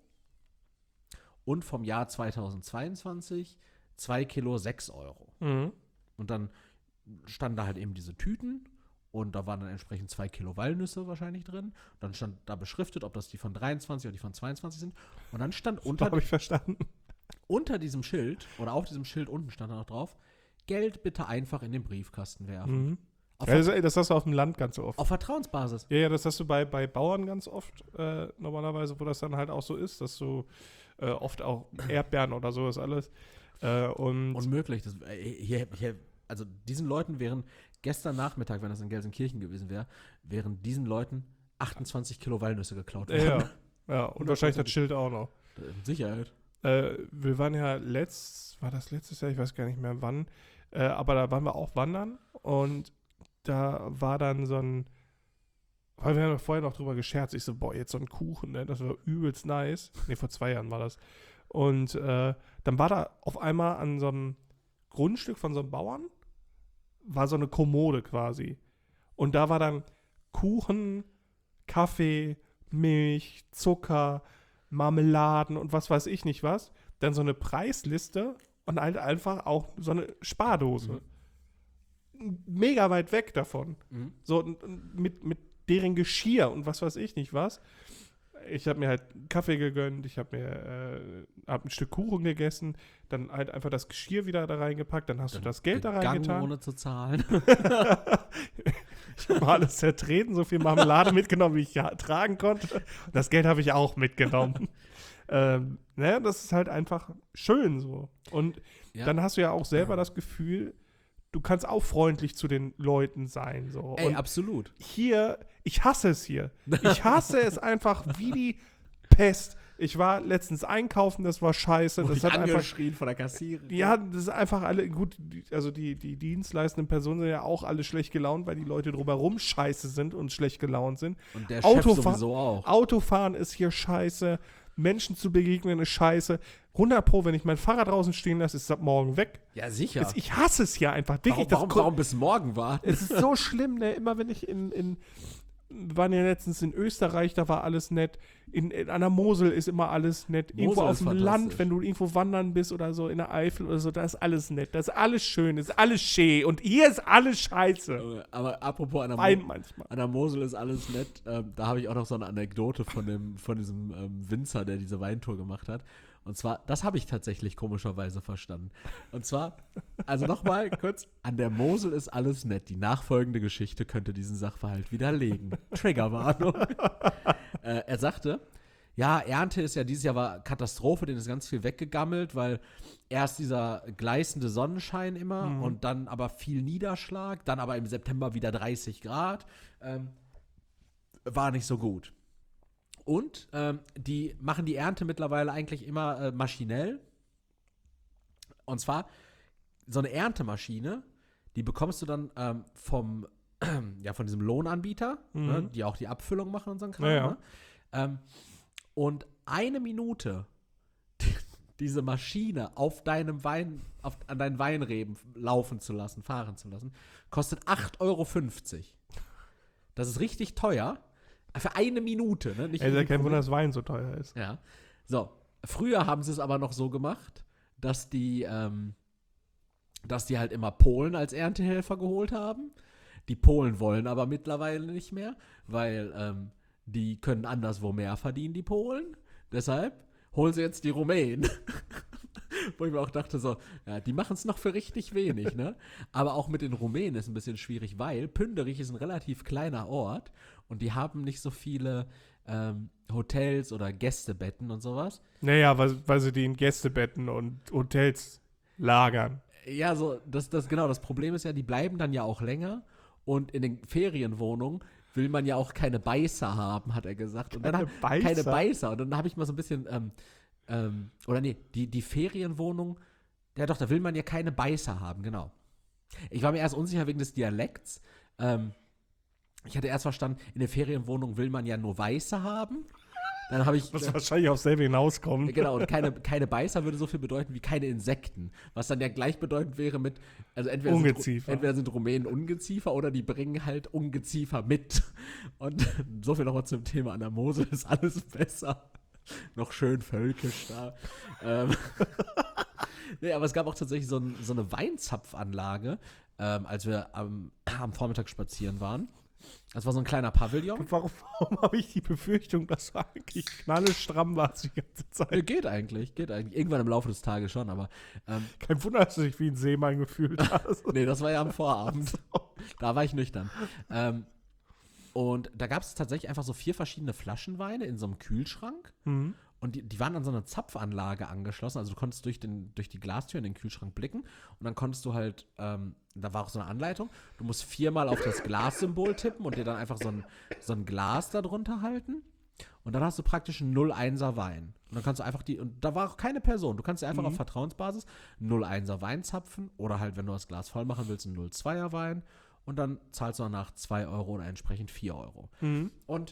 und vom Jahr zweitausendzweiundzwanzig, zwei Kilo, sechs Euro. Mhm. Und dann standen da halt eben diese Tüten und da waren dann entsprechend zwei Kilo Walnüsse wahrscheinlich drin. Und dann stand da beschriftet, ob das die von dreiundzwanzig oder die von zweiundzwanzig sind. Und dann stand unter, Habe ich verstanden. unter diesem Schild oder auf diesem Schild unten stand da noch drauf, Geld bitte einfach in den Briefkasten werfen. Mhm. Auf, Ja, das, das hast du auf dem Land ganz oft. auf Vertrauensbasis. Ja, ja, das hast du bei, bei Bauern ganz oft äh, normalerweise, wo das dann halt auch so ist, dass du äh, oft auch Erdbeeren oder so ist alles. Äh, und Unmöglich. Das, äh, hier, hier, also diesen Leuten wären gestern Nachmittag, wenn das in Gelsenkirchen gewesen wäre, wären diesen Leuten achtundzwanzig Kilo Walnüsse geklaut äh, worden. ja, ja, und wahrscheinlich das Schild auch noch. Mit Sicherheit. Äh, wir waren ja letzt, war das letztes Jahr, ich weiß gar nicht mehr wann, äh, aber da waren wir auch wandern und da war dann so ein, weil wir haben ja vorher noch drüber gescherzt, ich so, boah, jetzt so ein Kuchen, ne, das war übelst nice. Ne, vor zwei Jahren war das. Und äh, dann war da auf einmal an so einem Grundstück von so einem Bauern, war so eine Kommode quasi. Und da war dann Kuchen, Kaffee, Milch, Zucker, Marmeladen und was weiß ich nicht was. Dann so eine Preisliste und halt einfach auch so eine Spardose. Mhm. Mega weit weg davon. Mhm. So und, und mit, mit deren Geschirr und was weiß ich nicht was. Ich habe mir halt einen Kaffee gegönnt, ich habe mir äh, hab ein Stück Kuchen gegessen, dann halt einfach das Geschirr wieder da reingepackt, dann hast Dann du das Geld da gegangen, reingetan. ohne zu zahlen. Ich habe alles zertreten, so viel Marmelade mitgenommen, wie ich ja tragen konnte. Das Geld habe ich auch mitgenommen. ähm, naja, das ist halt einfach schön so. Und Ja. dann hast du ja auch selber das Gefühl, du kannst auch freundlich zu den Leuten sein. So. Ey, Und absolut. hier, ich hasse es hier. Ich hasse es einfach wie die Pest. Ich war letztens einkaufen, das war scheiße. Das hat einfach, angeschrien von der Kassiererin. ja, das ist einfach alle, gut, die- also die, die dienstleistenden Personen sind ja auch alle schlecht gelaunt, weil die Leute drumherum scheiße sind und schlecht gelaunt sind. Und der Autofahr- Chef sowieso auch. Autofahren ist hier scheiße, Menschen zu begegnen ist scheiße. hundert Pro, wenn ich mein Fahrrad draußen stehen lasse, ist das morgen weg. Ja, sicher. Jetzt, ich hasse es hier einfach. Wirklich, warum, das warum, ko- warum bis morgen war? Es ist so schlimm, ne? Immer wenn ich in, in wir waren ja letztens in Österreich, da war alles nett. In, in, an der Mosel ist immer alles nett. Irgendwo Mosel auf ist dem fantastisch. Land, wenn du irgendwo wandern bist oder so, in der Eifel oder so, da ist alles nett. Da ist alles schön, ist alles schön. Und hier ist alles scheiße. Aber apropos an der, Wein Mo manchmal. an der Mosel ist alles nett. Ähm, da habe ich auch noch so eine Anekdote von, dem, von diesem ähm, Winzer, der diese Weintour gemacht hat. Und zwar, das habe ich tatsächlich komischerweise verstanden. Und zwar, also nochmal kurz, an der Mosel ist alles nett. Die nachfolgende Geschichte könnte diesen Sachverhalt widerlegen. Triggerwarnung. äh, er sagte, ja, Ernte ist ja dieses Jahr war Katastrophe, denen ist ganz viel weggegammelt, weil erst dieser gleißende Sonnenschein immer Mhm. und dann aber viel Niederschlag, dann aber im September wieder dreißig Grad. Ähm, war nicht so gut. Und ähm, die machen die Ernte mittlerweile eigentlich immer äh, maschinell. Und zwar so eine Erntemaschine, die bekommst du dann ähm, vom, ja, von diesem Lohnanbieter, Mhm. ne, die auch die Abfüllung machen und so ein Kram. Ja, ja. Ne? Ähm, und eine Minute diese Maschine auf deinem Wein, auf, an deinen Weinreben laufen zu lassen, fahren zu lassen, kostet acht Euro fünfzig. Das ist richtig teuer. Für eine Minute, ne? Nicht Ey, ist ja irgendwie kein Wunder, probieren. dass Wein so teuer ist. Ja. So, früher haben sie es aber noch so gemacht, dass die, ähm, dass die halt immer Polen als Erntehelfer geholt haben. Die Polen wollen aber mittlerweile nicht mehr, weil ähm, die können anderswo mehr verdienen, die Polen. Deshalb holen sie jetzt die Rumänen. Wo ich mir auch dachte so, ja, die machen es noch für richtig wenig, ne? Aber auch mit den Rumänen ist ein bisschen schwierig, weil Pünderich ist ein relativ kleiner Ort und die haben nicht so viele ähm, Hotels oder Gästebetten und sowas. Naja, weil, weil sie die in Gästebetten und Hotels lagern. Ja, so, das, das, genau, das Problem ist ja, die bleiben dann ja auch länger und in den Ferienwohnungen will man ja auch keine Beißer haben, hat er gesagt. Und Keine dann, Beißer? Keine Beißer. Und dann habe ich mal so ein bisschen, ähm, ähm, oder nee, die, die Ferienwohnung, ja doch, da will man ja keine Beißer haben, genau. Ich war mir erst unsicher wegen des Dialekts. Ähm, ich hatte erst verstanden, in der Ferienwohnung will man ja nur Weiße haben. Dann habe ich. Was wahrscheinlich aufs selbe hinauskommt. Genau, und keine, keine Beißer würde so viel bedeuten wie keine Insekten. Was dann ja gleichbedeutend wäre mit, also entweder sind, Ungeziefer. entweder sind Rumänen Ungeziefer oder die bringen halt Ungeziefer mit. Und so viel nochmal zum Thema an der Mosel, ist alles besser. Noch schön völkisch da. ähm. Nee, aber es gab auch tatsächlich so, ein, so eine Weinzapfanlage, ähm, als wir am, am Vormittag spazieren waren. Das war so ein kleiner Pavillon. Und warum, warum habe ich die Befürchtung, dass du eigentlich knallestramm warst die ganze Äh, Zeit? Geht eigentlich, geht eigentlich. Irgendwann im Laufe des Tages schon, aber ähm, Kein Wunder, dass du dich wie ein Seemann gefühlt hast. nee, das war ja am Vorabend. Da war ich nüchtern. Ähm, und da gab es tatsächlich einfach so vier verschiedene Flaschenweine in so einem Kühlschrank. Mhm. Und die, die waren an so eine Zapfanlage angeschlossen. Also du konntest durch, den, durch die Glastür in den Kühlschrank blicken. Und dann konntest du halt, ähm, da war auch so eine Anleitung, du musst viermal auf das Glassymbol tippen und dir dann einfach so ein, so ein Glas da drunter halten. Und dann hast du praktisch einen null einser Wein. Und dann kannst du einfach die, und da war auch keine Person. Du kannst dir einfach Mhm. auf Vertrauensbasis einen null einser Wein zapfen. Oder halt, wenn du das Glas voll machen willst, einen null zweier Wein. Und dann zahlst du danach zwei Euro oder entsprechend vier Euro. Mhm. Und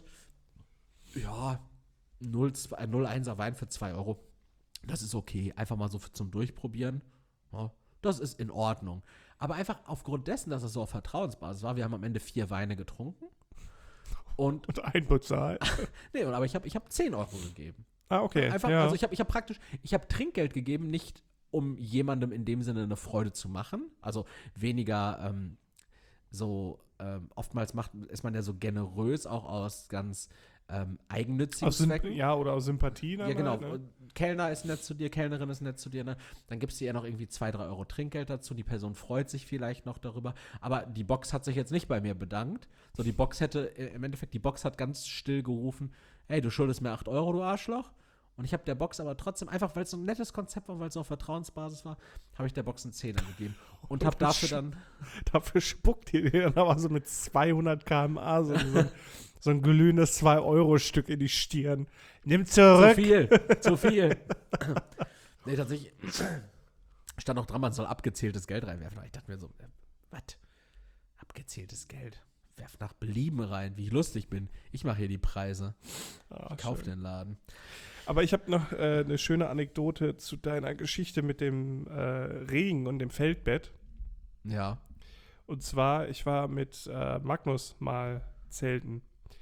ja, null einser Wein für zwei Euro, das ist okay. Einfach mal so für, zum Durchprobieren. Ja, das ist in Ordnung. Aber einfach aufgrund dessen, dass es so auf Vertrauensbasis war, wir haben am Ende vier Weine getrunken. Und, Und einbezahlt. nee, aber ich habe ich hab zehn Euro gegeben. Ah, okay. Einfach, ja. also ich habe ich hab praktisch, ich habe Trinkgeld gegeben, nicht um jemandem in dem Sinne eine Freude zu machen. Also weniger ähm, so, ähm, oftmals macht, ist man ja so generös, auch aus ganz ähm, eigennützigen aus Symp- Zwecken. ja, oder aus Sympathie dann Ja, genau. halt, ne? Und Kellner ist nett zu dir, Kellnerin ist nett zu dir, ne? Dann gibst du ihr noch irgendwie zwei, drei Euro Trinkgeld dazu. Die Person freut sich vielleicht noch darüber. Aber die Box hat sich jetzt nicht bei mir bedankt. So, die Box hätte, äh, im Endeffekt, die Box hat ganz still gerufen, hey, du schuldest mir acht Euro, du Arschloch. Und ich habe der Box aber trotzdem, einfach weil es so ein nettes Konzept war, weil es so auf Vertrauensbasis war, habe ich der Box einen Zehner gegeben. Und habe dafür dann Dafür spuckt ihr dir dann aber so mit zweihundert Kilometer pro Stunde so, so, ein, so ein glühendes zwei Euro Stück in die Stirn. Nimm zurück. zu viel, zu viel. Nee, tatsächlich stand auch dran, man soll abgezähltes Geld reinwerfen. Aber ich dachte mir so, äh, was? Abgezähltes Geld? Werf nach Belieben rein, wie ich lustig bin. Ich mache hier die Preise. Ah, Ich kauf schön. den Laden. Aber ich habe noch äh, eine schöne Anekdote zu deiner Geschichte mit dem äh, Regen und dem Feldbett. Ja. Und zwar, ich war mit äh, Magnus mal zelten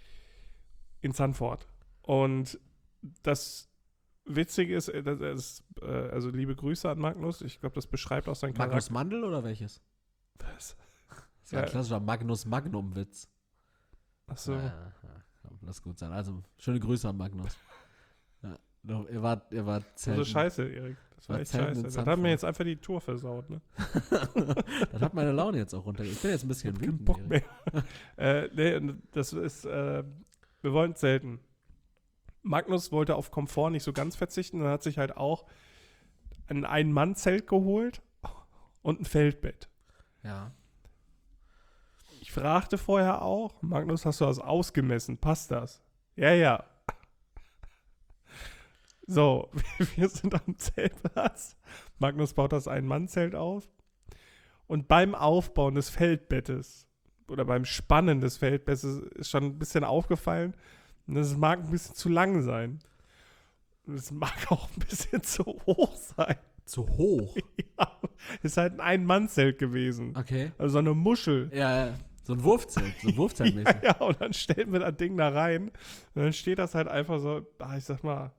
in Sanford. Und das Witzige ist, äh, das ist äh, also liebe Grüße an Magnus. Ich glaube, das beschreibt auch seinen Magnus Charakter. Mandel oder welches? Was? Das war ein Ja. klassischer Magnus Magnum-Witz. Achso. Ja, ja, lass gut sein. Also, schöne Grüße an Magnus. Ja, doch, ihr wart, ihr wart Also zelten. scheiße, Erik. Das war War echt Zelten scheiße. in Das hat Sanford. mir jetzt einfach die Tour versaut, ne? Das hat meine Laune jetzt auch runter. Ich bin jetzt ein Ich bisschen hab keinen wütend. Bock Erik. mehr. äh, nee, und das ist, äh, wir wollen zelten. Magnus wollte auf Komfort nicht so ganz verzichten und hat sich halt auch ein Ein-Mann-Zelt geholt und ein Feldbett. Ja. Ich fragte vorher auch, Magnus, hast du das ausgemessen? Passt das? Ja, ja. So, wir sind am Zeltplatz. Magnus baut das Ein-Mann-Zelt auf. Und beim Aufbauen des Feldbettes oder beim Spannen des Feldbettes ist schon ein bisschen aufgefallen, das mag ein bisschen zu lang sein. Und es mag auch ein bisschen zu hoch sein. Zu hoch. Ja, ist halt ein Ein-Mann-Zelt gewesen. Okay. Also so eine Muschel. Ja, ja. So ein Wurfzelt, so ein Wurfzeltmäßig. Ja, ja, und dann stellen wir das Ding da rein. Und dann steht das halt einfach so, ah, ich sag mal,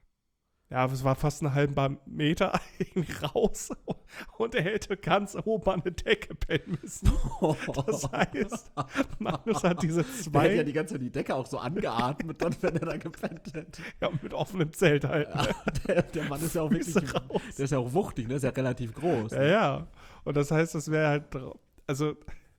ja, es war fast einen halben Meter irgendwie raus. Und er hätte ganz oben an der Decke pennen müssen. Das heißt, Magnus hat diese Der hätte zwei, ja die ganze Zeit die Decke auch so angeatmet, dann, wenn er da gepennt hätte. ja, mit offenem Zelt halt. Ne? Ja, der, der Mann ist ja auch wirklich, Füße raus. der ist ja auch wuchtig, ne? Ist ja relativ groß. Ja, Ne? ja. Und das heißt, das wäre halt, dra- also,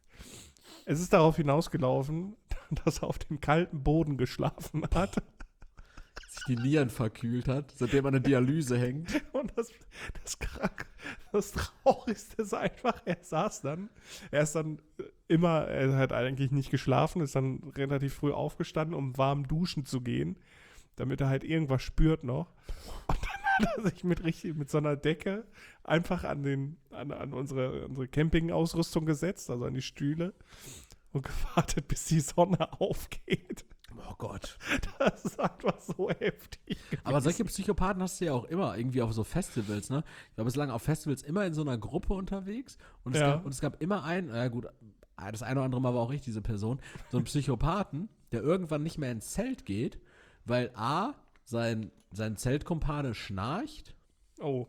es ist darauf hinausgelaufen, dass er auf dem kalten Boden geschlafen hat. Sich die Nieren verkühlt hat, seitdem er eine Dialyse hängt. Und das, das, krank, das Traurigste ist einfach, er saß dann, er ist dann immer, er hat eigentlich nicht geschlafen, ist dann relativ früh aufgestanden, um warm duschen zu gehen, damit er halt irgendwas spürt noch. Und dann hat er sich mit richtig, mit so einer Decke einfach an den, an, an unsere, unsere Campingausrüstung gesetzt, also an die Stühle, und gewartet, bis die Sonne aufgeht. Oh Gott. Das ist einfach so heftig. Aber solche Psychopathen hast du ja auch immer irgendwie auf so Festivals, ne? Ich war bislang auf Festivals immer in so einer Gruppe unterwegs und es, Ja. gab, und es gab immer einen, na gut, das eine oder andere Mal war auch ich, diese Person, so einen Psychopathen, der irgendwann nicht mehr ins Zelt geht, weil A, sein, sein Zeltkumpane schnarcht, Oh.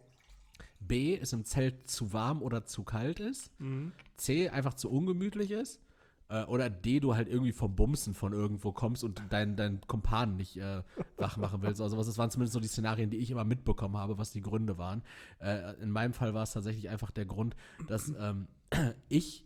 B, es im Zelt zu warm oder zu kalt ist, Mhm. C, einfach zu ungemütlich ist, äh, oder D, du halt irgendwie vom Bumsen von irgendwo kommst und deinen dein Kumpan nicht äh, wach machen willst. Also was, das waren zumindest so die Szenarien, die ich immer mitbekommen habe, was die Gründe waren. Äh, in meinem Fall war es tatsächlich einfach der Grund, dass ähm, ich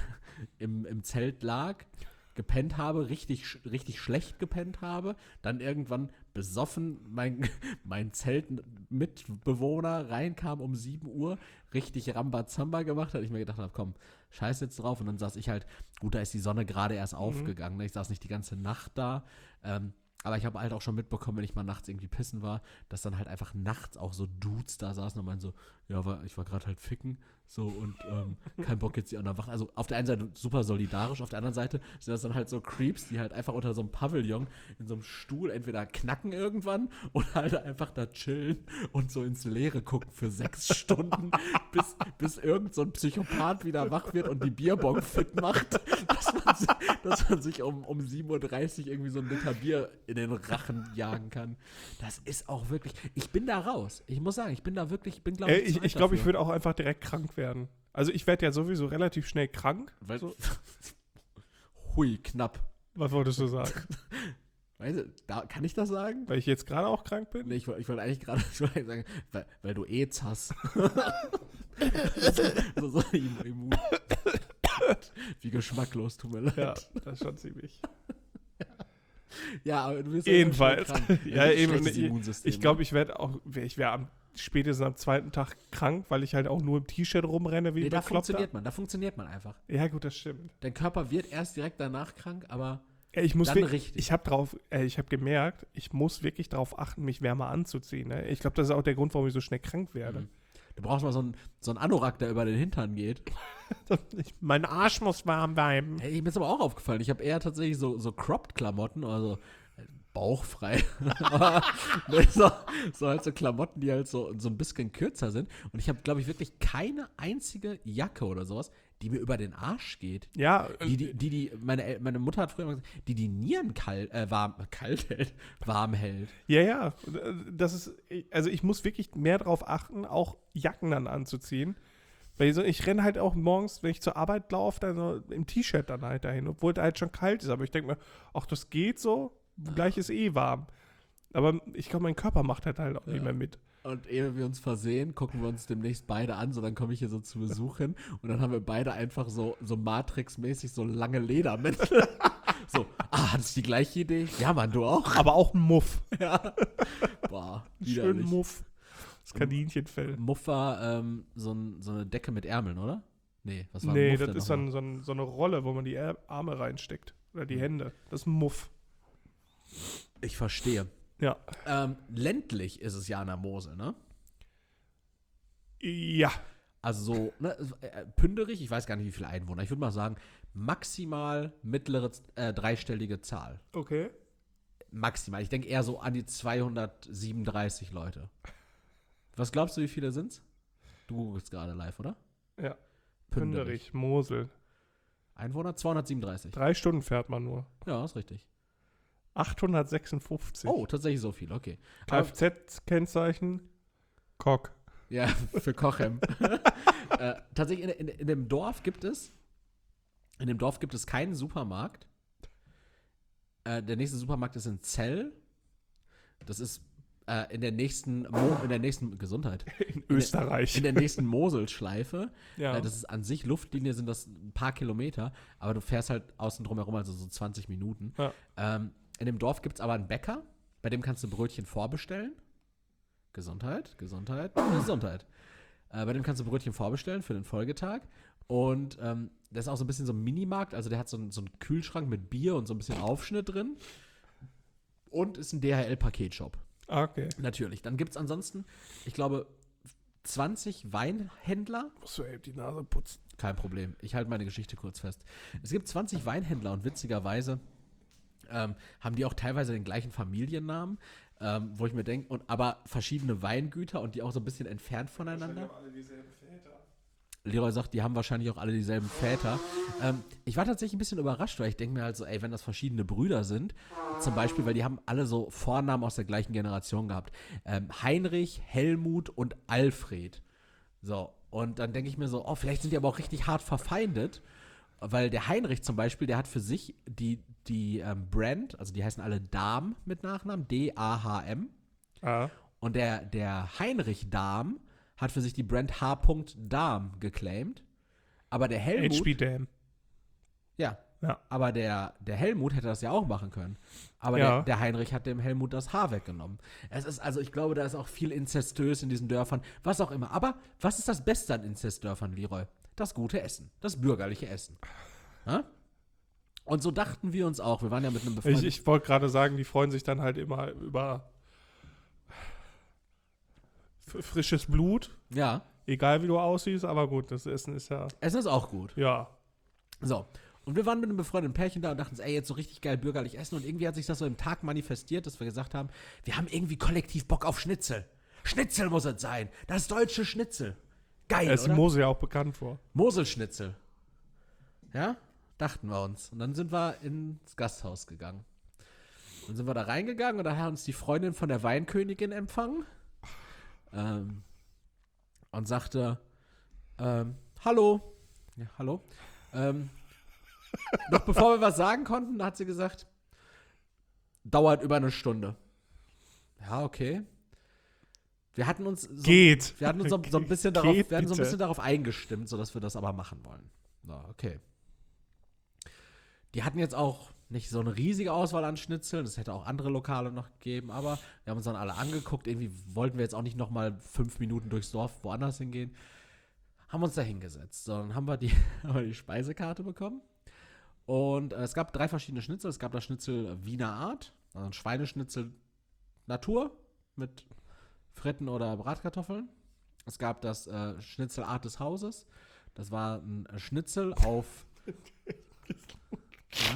im, im Zelt lag, gepennt habe, richtig, sch- richtig schlecht gepennt habe, dann irgendwann besoffen mein, mein Zeltmitbewohner reinkam um sieben Uhr, richtig Rambazamba gemacht hat. Ich mir gedacht habe, komm, scheiß jetzt drauf. Und dann saß ich halt, gut, da ist die Sonne gerade erst aufgegangen. Ne? Ich saß nicht die ganze Nacht da. Ähm, aber ich habe halt auch schon mitbekommen, wenn ich mal nachts irgendwie pissen war, dass dann halt einfach nachts auch so Dudes da saßen und meinen so, ja, war, ich war gerade halt ficken, so und ähm, kein Bock jetzt die anderen wach. Also auf der einen Seite super solidarisch, auf der anderen Seite sind das dann halt so Creeps, die halt einfach unter so einem Pavillon in so einem Stuhl entweder knacken irgendwann oder halt einfach da chillen und so ins Leere gucken für sechs Stunden, bis, bis irgend so ein Psychopath wieder wach wird und die Bierbong fit macht, dass man, si- dass man sich um, um sieben Uhr dreißig irgendwie so ein Liter Bier in den Rachen jagen kann. Das ist auch wirklich, ich bin da raus. Ich muss sagen, ich bin da wirklich, ich bin glaube Äh, ich, ich zu alt ich glaube, ich dafür. würde auch einfach direkt krank werden. Also ich werde ja sowieso relativ schnell krank. Weil, So. Hui, knapp. Was wolltest du sagen? Weißt du, da, kann ich das sagen? Weil ich jetzt gerade auch krank bin? Nee, ich, woll- ich wollte eigentlich gerade ich wollte eigentlich sagen, weil, weil du AIDS hast. so, so im, im Wie geschmacklos, tut mir leid. Ja, das ist schon ziemlich. Ja, aber du bist Jedenfalls. Ja, krank. Ja, ein eben. schlechtes Ich, Immunsystem, ich glaube, ich werde auch, ich wäre am spätestens am zweiten Tag krank, weil ich halt auch nur im T-Shirt rumrenne wie nee, ein da Bekloppter. funktioniert man, da funktioniert man einfach. Ja, gut, das stimmt. Dein Körper wird erst direkt danach krank, aber Ja, ich muss Dann wirklich, richtig. ich habe drauf, äh, ich habe gemerkt, ich muss wirklich darauf achten, mich wärmer anzuziehen. Ne? Ich glaube, das ist auch der Grund, warum ich so schnell krank werde. Mhm. du brauchst mal so einen so einen Anorak, der über den Hintern geht. Ich, mein Arsch muss warm bleiben. Hey, mir ist aber auch aufgefallen, ich habe eher tatsächlich so, so Cropped-Klamotten, also äh, bauchfrei. Aber, nee, so, so halt so Klamotten, die halt so, so ein bisschen kürzer sind. Und ich habe, glaube ich, wirklich keine einzige Jacke oder sowas, die mir über den Arsch geht. Ja, Die, die, die, die meine, El- meine Mutter hat früher immer gesagt, die die Nieren kalt, äh, warm, kalt hält, warm hält. ja, ja. Das ist, also ich muss wirklich mehr darauf achten, auch Jacken dann anzuziehen. Weil so, ich renne halt auch morgens, wenn ich zur Arbeit laufe, dann so im T-Shirt dann halt dahin, obwohl es halt schon kalt ist. Aber ich denke mir, ach, das geht so, gleich ist eh warm. Aber ich glaube, mein Körper macht halt halt auch Ja. nicht mehr mit. Und ehe wir uns versehen, gucken wir uns demnächst beide an, so dann komme ich hier so zu Besuch hin und dann haben wir beide einfach so, so Matrix-mäßig so lange Ledermäntel. so, ah, hattest du die gleiche Idee? Ja, Mann, du auch. Aber auch ein Muff. ja. Boah, Schön widerlich. Muff. Das Kaninchenfell. Muff war ähm, so, ein, so eine Decke mit Ärmeln, oder? Nee, was war Nee, Muff das denn ist nochmal? dann so, ein, so eine Rolle, wo man die Ar- Arme reinsteckt. Oder die Hände. Das ist ein Muff. Ich verstehe. Ja. Ähm, ländlich ist es ja an der Mosel, ne? Ja. Also so, ne, äh, Pünderich, ich weiß gar nicht, wie viele Einwohner. Ich würde mal sagen, maximal mittlere äh, dreistellige Zahl. Okay. Maximal. Ich denke eher so an die zweihundertsiebenunddreißig Leute. Was glaubst du, wie viele sind's? Du googelst gerade live, oder? Ja. Pünderich. Pünderich, Mosel. Einwohner? zweihundertsiebenunddreißig. Drei Stunden fährt man nur. Ja, ist richtig. achthundertsechsundfünfzig. Oh, tatsächlich so viel, okay. Aber, Kfz-Kennzeichen, Kock. ja, für Kochem. äh, tatsächlich, in, in, in dem Dorf gibt es, in dem Dorf gibt es keinen Supermarkt. Äh, der nächste Supermarkt ist in Zell. Das ist äh, in der nächsten, Mo in der nächsten, Gesundheit. In Österreich. In der, in der nächsten Moselschleife. Ja. Äh, das ist an sich, Luftlinie sind das ein paar Kilometer, aber du fährst halt außen drum herum, also so zwanzig Minuten. Ja. Ähm, in dem Dorf gibt es aber einen Bäcker, bei dem kannst du Brötchen vorbestellen. Gesundheit, Gesundheit, Gesundheit. Äh, bei dem kannst du Brötchen vorbestellen für den Folgetag. Und ähm, das ist auch so ein bisschen so ein Minimarkt, also der hat so, ein, so einen Kühlschrank mit Bier und so ein bisschen Aufschnitt drin. Und ist ein D H L-Paketshop. Okay. Natürlich. Dann gibt es ansonsten, ich glaube, zwanzig Weinhändler. Musst du eben die Nase putzen. Kein Problem. Ich halte meine Geschichte kurz fest. Es gibt zwanzig Weinhändler und witzigerweise ähm, haben die auch teilweise den gleichen Familiennamen, ähm, wo ich mir denke, und aber verschiedene Weingüter und die auch so ein bisschen entfernt voneinander. Alle dieselben Väter. Leroy sagt, die haben wahrscheinlich auch alle dieselben Väter. Ähm, ich war tatsächlich ein bisschen überrascht, weil ich denke mir halt so, ey, wenn das verschiedene Brüder sind, zum Beispiel, weil die haben alle so Vornamen aus der gleichen Generation gehabt. Ähm, Heinrich, Helmut und Alfred. So, und dann denke ich mir so, oh, vielleicht sind die aber auch richtig hart verfeindet, weil der Heinrich zum Beispiel, der hat für sich die, die ähm, Brand, also die heißen alle Dahm mit Nachnamen, D A H M. Ah. Und der, der Heinrich Dahm hat für sich die Brand H. Dahm geclaimed. Aber der Helmut. H P Dam. Ja. Ja. Aber der, der Helmut hätte das ja auch machen können. Aber Ja. der, der Heinrich hat dem Helmut das Haar weggenommen. Es ist, also ich glaube, da ist auch viel inzestös in diesen Dörfern, was auch immer. Aber was ist das Beste an Inzestdörfern, Leroy? Das gute Essen. Das bürgerliche Essen. Ja? Und so dachten wir uns auch. Wir waren ja mit einem Ich, befreundeten. ich wollte gerade sagen, die freuen sich dann halt immer über f- frisches Blut. Ja. Egal wie du aussiehst, aber gut, das Essen ist ja. Essen ist auch gut. Ja. So. Und wir waren mit einem befreundeten Pärchen da und dachten uns, ey, jetzt so richtig geil bürgerlich essen. Und irgendwie hat sich das so im Tag manifestiert, dass wir gesagt haben, wir haben irgendwie kollektiv Bock auf Schnitzel. Schnitzel muss es sein. Das deutsche Schnitzel. Geil, Es ist oder? Mosel ja auch bekannt vor. Moselschnitzel. Ja? Dachten wir uns. Und dann sind wir ins Gasthaus gegangen. Dann sind wir da reingegangen und da hat uns die Freundin von der Weinkönigin empfangen. Ähm, und sagte, ähm, hallo. Ja, hallo. Ähm, noch bevor wir was sagen konnten, hat sie gesagt, dauert über eine Stunde. Ja, okay. Wir hatten uns so, Geht. Wir hatten uns so, so ein bisschen darauf, Geht, wir hatten so ein bitte. bisschen darauf eingestimmt, sodass wir das aber machen wollen. So, okay. Die hatten jetzt auch nicht so eine riesige Auswahl an Schnitzeln. Es hätte auch andere Lokale noch gegeben, aber wir haben uns dann alle angeguckt. Irgendwie wollten wir jetzt auch nicht noch mal fünf Minuten durchs Dorf woanders hingehen. Haben uns da hingesetzt. So, dann haben wir die, haben wir die Speisekarte bekommen. Und äh, es gab drei verschiedene Schnitzel. Es gab das Schnitzel Wiener Art, also ein Schweineschnitzel Natur mit Fritten oder Bratkartoffeln. Es gab das äh, Schnitzel Art des Hauses. Das war ein äh, Schnitzel auf. Ja?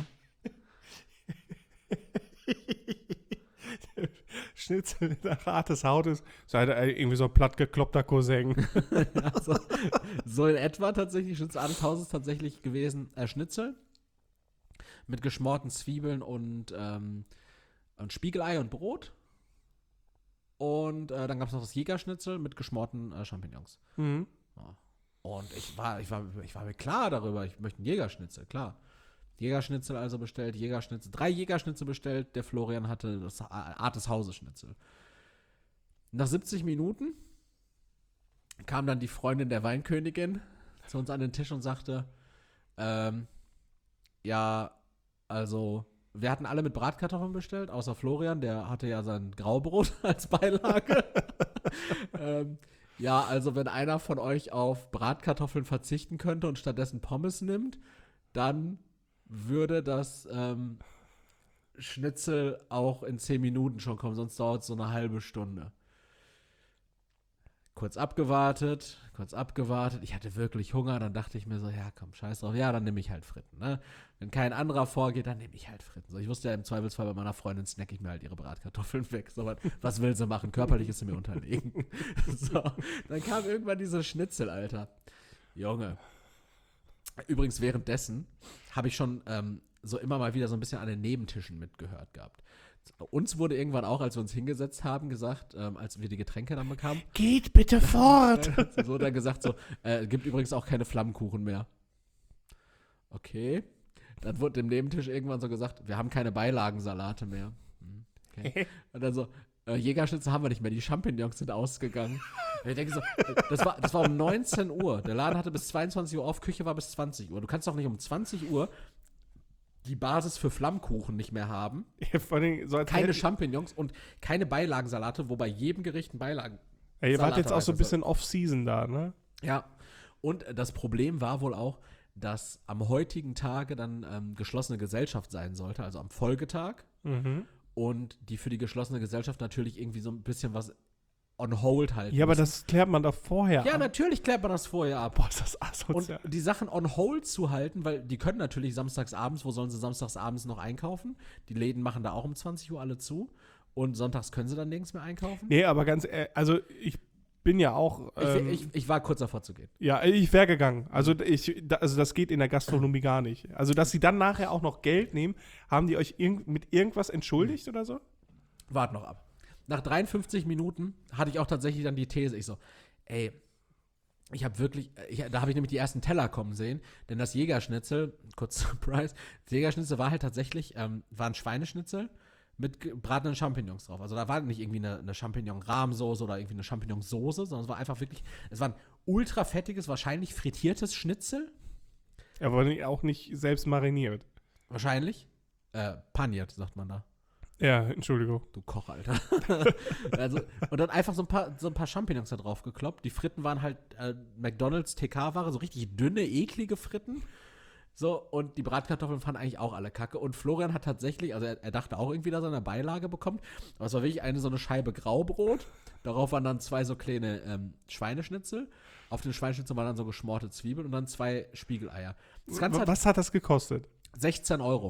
Schnitzel in der Art des Hautes. So halt irgendwie so ein plattgekloppter Cousin. Also, so in etwa tatsächlich. Schnitzel Art des Hauses tatsächlich gewesen. Äh, Schnitzel mit geschmorten Zwiebeln und, ähm, und Spiegelei und Brot. Und äh, dann gab es noch das Jägerschnitzel mit geschmorten äh, Champignons. Mhm. Ja. Und ich war, ich, war, ich war mir klar darüber, ich möchte einen Jägerschnitzel, klar. Jägerschnitzel also bestellt, Jägerschnitzel, drei Jägerschnitzel bestellt, der Florian hatte das Art des Hauses Schnitzel. Nach siebzig Minuten kam dann die Freundin der Weinkönigin zu uns an den Tisch und sagte, ähm, ja, also, wir hatten alle mit Bratkartoffeln bestellt, außer Florian, der hatte ja sein Graubrot als Beilage. ähm, ja, also wenn einer von euch auf Bratkartoffeln verzichten könnte und stattdessen Pommes nimmt, dann würde das ähm, Schnitzel auch in zehn Minuten schon kommen, sonst dauert es so eine halbe Stunde. Kurz abgewartet, kurz abgewartet. Ich hatte wirklich Hunger, dann dachte ich mir so, ja komm, scheiß drauf, ja, dann nehme ich halt Fritten, ne? Wenn kein anderer vorgeht, dann nehme ich halt Fritten. So, ich wusste ja im Zweifelsfall bei meiner Freundin snack ich mir halt ihre Bratkartoffeln weg. So, was, was will sie machen? Körperlich ist sie mir unterlegen. So, dann kam irgendwann diese Schnitzel, Alter. Junge. Übrigens, währenddessen habe ich schon ähm, so immer mal wieder so ein bisschen an den Nebentischen mitgehört gehabt. Uns wurde irgendwann auch, als wir uns hingesetzt haben, gesagt, ähm, als wir die Getränke dann bekamen, geht bitte fort! so dann gesagt so, äh, gibt übrigens auch keine Flammkuchen mehr. Okay. Dann wurde dem Nebentisch irgendwann so gesagt, wir haben keine Beilagensalate mehr. Hm, okay. Und dann so, äh, Jägerschnitzel haben wir nicht mehr, die Champignons sind ausgegangen. Und ich denke so, das war, das war um neunzehn Uhr. Der Laden hatte bis zweiundzwanzig Uhr auf, Küche war bis zwanzig Uhr. Du kannst doch nicht um zwanzig Uhr die Basis für Flammkuchen nicht mehr haben. Ja, vor allem, so als keine hätte- Champignons und keine Beilagensalate, wo bei jedem Gericht ein Beilagen. Ja, ihr wart Salat jetzt auch so ein dabei bisschen off-season da, ne? Ja. Und das Problem war wohl auch, dass am heutigen Tage dann ähm, geschlossene Gesellschaft sein sollte, also am Folgetag. Mhm. Und die für die geschlossene Gesellschaft natürlich irgendwie so ein bisschen was on hold halten Ja, aber müssen. das klärt man doch vorher Ja, ab. natürlich klärt man das vorher ab. Boah, ist das Und asozial. die Sachen on hold zu halten, weil die können natürlich samstags abends, wo sollen sie samstags abends noch einkaufen? Die Läden machen da auch um zwanzig Uhr alle zu. Und sonntags können sie dann nirgends mehr einkaufen. Nee, aber ganz ehrlich, also ich bin ja auch. Ähm, ich, ich, ich war kurz davor zu gehen. ja, ich wäre gegangen. Also, ich, da, also das geht in der Gastronomie gar nicht. Also, dass sie dann nachher auch noch Geld nehmen, haben die euch irg- mit irgendwas entschuldigt oder so? Wart noch ab. Nach dreiundfünfzig Minuten hatte ich auch tatsächlich dann die These, ich so, ey, ich habe wirklich, ich, da habe ich nämlich die ersten Teller kommen sehen, denn das Jägerschnitzel, kurz Surprise, das Jägerschnitzel war halt tatsächlich, ähm, war ein Schweineschnitzel mit gebratenen Champignons drauf. Also da war nicht irgendwie eine, eine Champignon-Rahmsoße oder irgendwie eine Champignonsauce, sondern es war einfach wirklich, es war ein ultra fettiges, wahrscheinlich frittiertes Schnitzel, Er wurde auch nicht selbst mariniert. wahrscheinlich, äh, paniert, sagt man da. Ja, Entschuldigung. Du Koch, Alter. also, und dann einfach so ein paar, so ein paar Champignons da drauf gekloppt. Die Fritten waren halt äh, McDonald's T K-Ware, so richtig dünne, eklige Fritten. So, und die Bratkartoffeln fanden eigentlich auch alle kacke. Und Florian hat tatsächlich, also er, er dachte auch irgendwie, dass er eine Beilage bekommt. Aber es war wirklich eine so eine Scheibe Graubrot. Darauf waren dann zwei so kleine ähm, Schweineschnitzel. Auf den Schweineschnitzel waren dann so geschmorte Zwiebeln und dann zwei Spiegeleier. Das Ganze hat Was hat das gekostet? sechzehn Euro.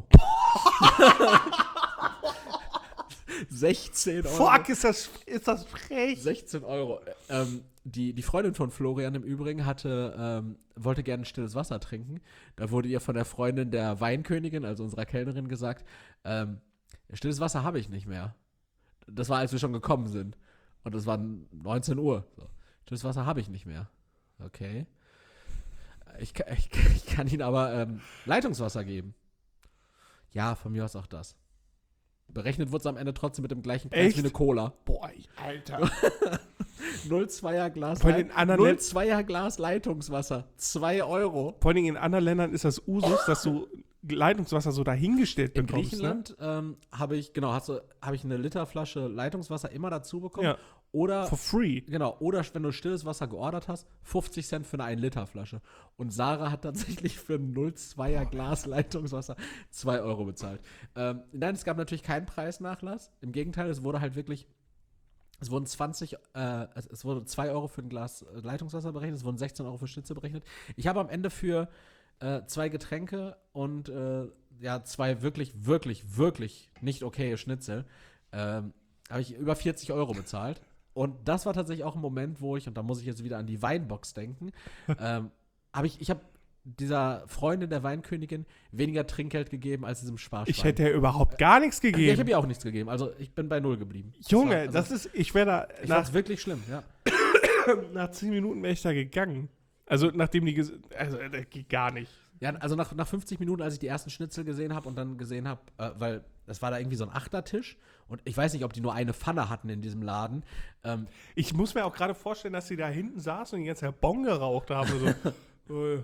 sechzehn Euro. Fuck, ist das, ist das frech. sechzehn Euro. Ähm, die, die Freundin von Florian im Übrigen hatte, ähm, wollte gerne stilles Wasser trinken. Da wurde ihr von der Freundin der Weinkönigin, also unserer Kellnerin, gesagt, ähm, stilles Wasser habe ich nicht mehr. Das war, als wir schon gekommen sind. Und es war neunzehn Uhr. So. Stilles Wasser habe ich nicht mehr. Okay. Ich, ka- ich, ich kann Ihnen aber ähm, Leitungswasser geben. Ja, von mir aus auch das. Berechnet wurde es am Ende trotzdem mit dem gleichen Preis Echt? wie eine Cola. Boah, Alter. null Komma zweier Glas, Von den anderen null Län- Komma zweier Glas Leitungswasser. zwei Euro. Vor allem in anderen Ländern ist das Usus, dass du Leitungswasser so dahingestellt In bekommst. Griechenland ähm, habe ich, genau, hast du, habe ich eine Literflasche Leitungswasser immer dazu bekommen. Ja. Oder, Ne? For free. genau, oder wenn du stilles Wasser geordert hast, fünfzig Cent für eine ein Liter Flasche. Und Sarah hat tatsächlich für ein null Komma zweier Glas Leitungswasser zwei Euro bezahlt. Ähm, nein, es gab natürlich keinen Preisnachlass. Im Gegenteil, es wurde halt wirklich, es wurden zwanzig, äh, es, es wurde zwei Euro für ein Glas äh, Leitungswasser berechnet, es wurden sechzehn Euro für Schnitzel berechnet. Ich habe am Ende für äh, zwei Getränke und äh, ja, zwei wirklich, wirklich, wirklich nicht okaye Schnitzel, ähm, habe ich über vierzig Euro bezahlt. Und das war tatsächlich auch ein Moment, wo ich, und da muss ich jetzt wieder an die Weinbox denken, ähm, habe ich, ich habe dieser Freundin der Weinkönigin weniger Trinkgeld gegeben als diesem Sparschwein. Ich hätte ja überhaupt gar nichts ja, ich gegeben. habe ihr auch nichts gegeben. Also ich bin bei null geblieben. Junge, war, also, das ist, ich wäre da, ich nach, fand's wirklich schlimm, ja. nach zehn Minuten wäre ich da gegangen. Also nachdem die, ges- also das geht gar nicht. Ja, also nach, nach fünfzig Minuten, als ich die ersten Schnitzel gesehen habe und dann gesehen habe, äh, weil das war da irgendwie so ein Achtertisch und ich weiß nicht, ob die nur eine Pfanne hatten in diesem Laden. Ähm, Ich muss mir auch gerade vorstellen, dass sie da hinten saßen und die ganze Zeit Bon geraucht haben. So, äh,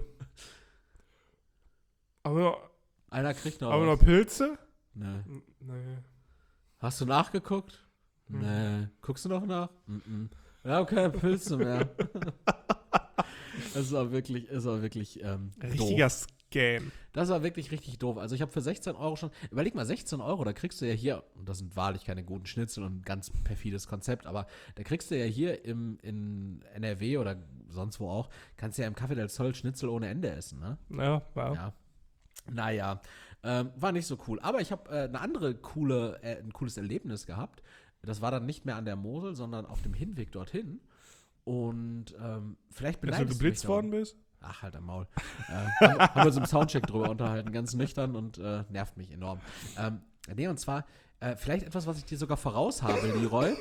aber noch, einer kriegt noch aber was. noch Pilze? Nee. Nee. Hast du nachgeguckt? Mhm. Nee. Guckst du noch nach? Mhm. Ja, okay, Pilze mehr. Das war wirklich, es war wirklich ähm, Richtiger doof. Scam. Das war wirklich richtig doof. Also ich habe für sechzehn Euro schon, überleg mal, sechzehn Euro, da kriegst du ja hier, und das sind wahrlich keine guten Schnitzel und ein ganz perfides Konzept, aber da kriegst du ja hier im, in N R W oder sonst wo auch, kannst du ja im Café del Sol Schnitzel ohne Ende essen, ne? Ja, war. Ja. Naja, ähm, war nicht so cool. Aber ich habe äh, eine andere coole, äh, ein cooles Erlebnis gehabt. Das war dann nicht mehr an der Mosel, sondern auf dem Hinweg dorthin. Und ähm, vielleicht Dass du beneidest geblitzt mich darum. worden bist? Ach, halt am Maul. äh, haben, haben wir uns im Soundcheck drüber unterhalten, ganz nüchtern und äh, nervt mich enorm. Ähm, nee, und zwar äh, vielleicht etwas, was ich dir sogar voraus habe, Leroy.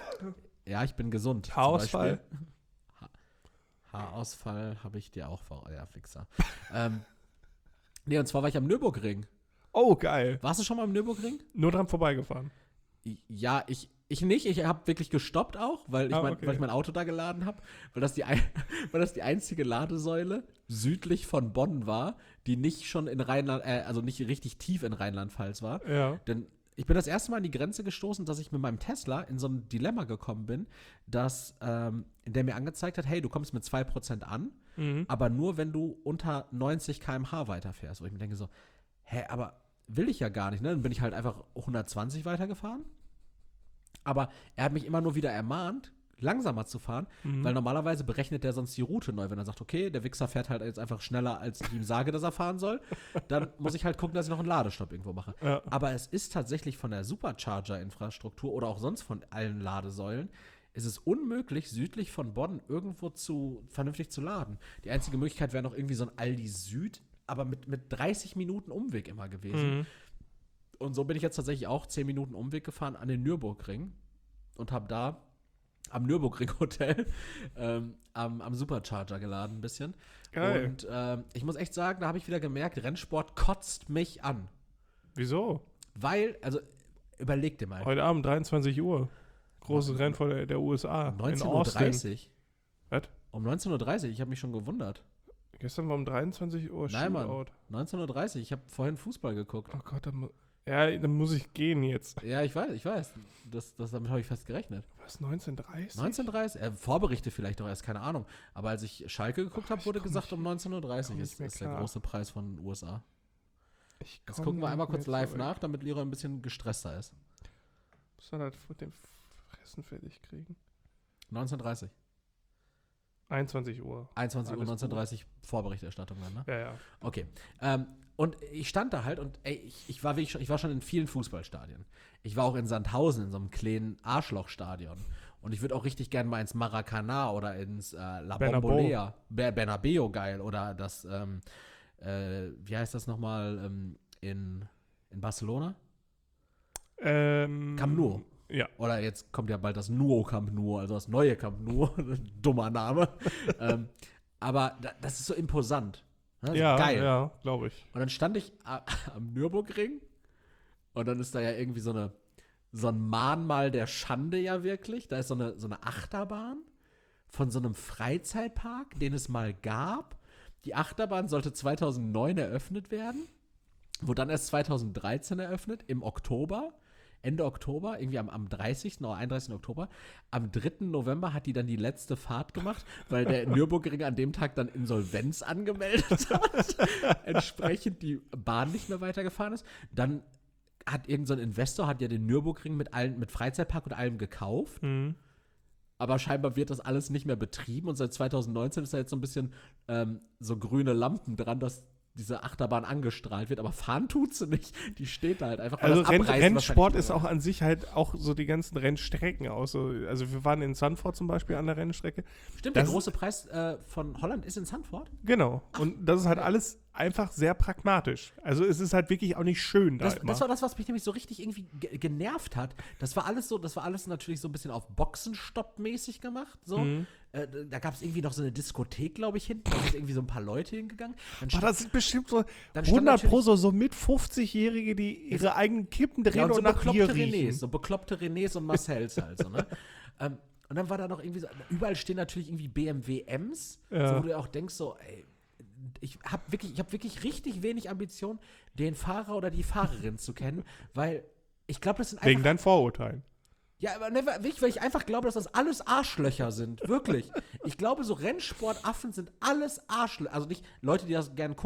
Ja, ich bin gesund. Haarausfall? Ha Haarausfall habe ich dir auch voraus. Ja, Fixer. ähm, nee, und zwar war ich am Nürburgring. Oh, geil. Warst du schon mal am Nürburgring? Nur dran vorbeigefahren. Ja, ich, ich nicht. Ich habe wirklich gestoppt auch, weil ich, Ah, mein, okay. weil ich mein Auto da geladen habe. Weil, das die ein- weil das die einzige Ladesäule südlich von Bonn war, die nicht schon in Rheinland, äh, also nicht richtig tief in Rheinland-Pfalz war. Ja. Denn ich bin das erste Mal an die Grenze gestoßen, dass ich mit meinem Tesla in so ein Dilemma gekommen bin, dass, ähm, in der mir angezeigt hat, hey, du kommst mit zwei Prozent an, Mhm. aber nur, wenn du unter neunzig Kilometer pro Stunde weiterfährst. Wo ich mir denke so, hä, aber will ich ja gar nicht, ne? Dann bin ich halt einfach hundertzwanzig weitergefahren. Aber er hat mich immer nur wieder ermahnt, langsamer zu fahren, Mhm. weil normalerweise berechnet der sonst die Route neu. Wenn er sagt, okay, der Wichser fährt halt jetzt einfach schneller, als ich ihm sage, dass er fahren soll, dann muss ich halt gucken, dass ich noch einen Ladestopp irgendwo mache. Ja. Aber es ist tatsächlich von der Supercharger-Infrastruktur oder auch sonst von allen Ladesäulen, ist es unmöglich, südlich von Bonn irgendwo zu vernünftig zu laden. Die einzige Möglichkeit wäre noch irgendwie so ein Aldi Süd, aber mit, mit dreißig Minuten Umweg immer gewesen. Mhm. Und so bin ich jetzt tatsächlich auch zehn Minuten Umweg gefahren an den Nürburgring und habe da am Nürburgring-Hotel ähm, am, am Supercharger geladen ein bisschen. Geil. Und ähm, ich muss echt sagen, da habe ich wieder gemerkt, Rennsport kotzt mich an. Wieso? Weil, also überleg dir mal, Heute Abend, dreiundzwanzig Uhr. Großes Rennen vor der, der U S A. um in neunzehn Uhr Austin. dreißig. Was? Um neunzehn Uhr dreißig, ich habe mich schon gewundert. Gestern war um dreiundzwanzig Uhr Nein, Mann. Shootout. neunzehn Uhr dreißig, ich habe vorhin Fußball geguckt. Oh Gott, dann, mu- ja, dann muss ich gehen jetzt. Ja, ich weiß, ich weiß. Das, das, damit habe ich fast gerechnet. Was, neunzehn Uhr dreißig? neunzehn Uhr dreißig? Äh, Vorberichte vielleicht doch erst, keine Ahnung. Aber als ich Schalke geguckt habe, ich wurde komm gesagt, nicht- um neunzehn Uhr dreißig komm ist, nicht mehr ist der klar. große Preis von den U S A. Ich Jetzt komm gucken wir einmal nicht kurz mehr live zurück. nach, damit Leroy ein bisschen gestresster ist. Muss er das mit dem Fressen fertig kriegen? neunzehn Uhr dreißig. einundzwanzig Uhr. einundzwanzig Uhr, Alles neunzehn Uhr dreißig Vorberichterstattung dann, ne? Ja, ja. Okay. Ähm, und ich stand da halt und ey, ich, ich, war wirklich schon, ich war schon in vielen Fußballstadien. Ich war auch in Sandhausen in so einem kleinen Arschlochstadion. Und ich würde auch richtig gerne mal ins Maracanã oder ins äh, La Bernabéu. Bombolea. Ber Bernabéu geil. Oder das, ähm, äh, wie heißt das nochmal ähm, in, in Barcelona? Ähm, Camp Nou. Ja. Oder jetzt kommt ja bald das Nuo Camp Nou, also das neue Camp Nou. Dummer Name. ähm, aber da, das ist so imposant. Ne? So Ja, geil. ja, glaube ich. Und dann stand ich a- am Nürburgring und dann ist da ja irgendwie so eine so ein Mahnmal der Schande ja wirklich. Da ist so eine, so eine Achterbahn von so einem Freizeitpark, den es mal gab. Die Achterbahn sollte zweitausendneun eröffnet werden, wurde dann erst zweitausenddreizehn eröffnet, im Oktober. Ende Oktober, irgendwie am, am dreißigsten oder einunddreißigsten Oktober. Am dritten November hat die dann die letzte Fahrt gemacht, weil der Nürburgring an dem Tag dann Insolvenz angemeldet hat. Entsprechend die Bahn nicht mehr weitergefahren ist. Dann hat irgend so ein Investor hat ja den Nürburgring mit allen, mit Freizeitpark und allem gekauft. Mhm. Aber scheinbar wird das alles nicht mehr betrieben und seit zweitausendneunzehn ist da jetzt so ein bisschen ähm, so grüne Lampen dran, dass diese Achterbahn angestrahlt wird, aber fahren tut sie nicht. Die steht da halt einfach. weil Also das Renn, Abreißen Rennsport wahrscheinlich ist auch an sich halt auch so die ganzen Rennstrecken aus. So, also wir waren in Zandvoort zum Beispiel an der Rennstrecke. Stimmt, Das der ist- große Preis äh, von Holland ist in Zandvoort. Genau. Und das ist halt alles einfach sehr pragmatisch. Also es ist halt wirklich auch nicht schön da Das, immer. das war das, was mich nämlich so richtig irgendwie ge genervt hat. Das war alles so, das war alles natürlich so ein bisschen auf Boxenstopp-mäßig gemacht. So. Mhm. Äh, da gab es irgendwie noch so eine Diskothek, glaube ich, hinten. Da sind irgendwie so ein paar Leute hingegangen. Dann Boah, das sind bestimmt so Dann stand hundert Pro natürlich- so, so mit fünfzig-Jährige, die ihre eigenen Kippen drehen ja, und und, so nach Bier bekloppte riechen. Renés, so bekloppte Renés und Marcells halt so, ne? ähm, und dann war da noch irgendwie so, überall stehen natürlich irgendwie B M W Ms, Ja. so, wo du dir auch denkst, so, ey, ich habe wirklich, ich habe wirklich richtig wenig Ambition, den Fahrer oder die Fahrerin zu kennen, weil ich glaube, das sind einfach Wegen deinen Vorurteilen. ja, aber ne, wirklich, weil ich einfach glaube, dass das alles Arschlöcher sind. Wirklich. Ich glaube, so Rennsportaffen sind alles Arschlöcher. Also nicht Leute, die das gerne gucken,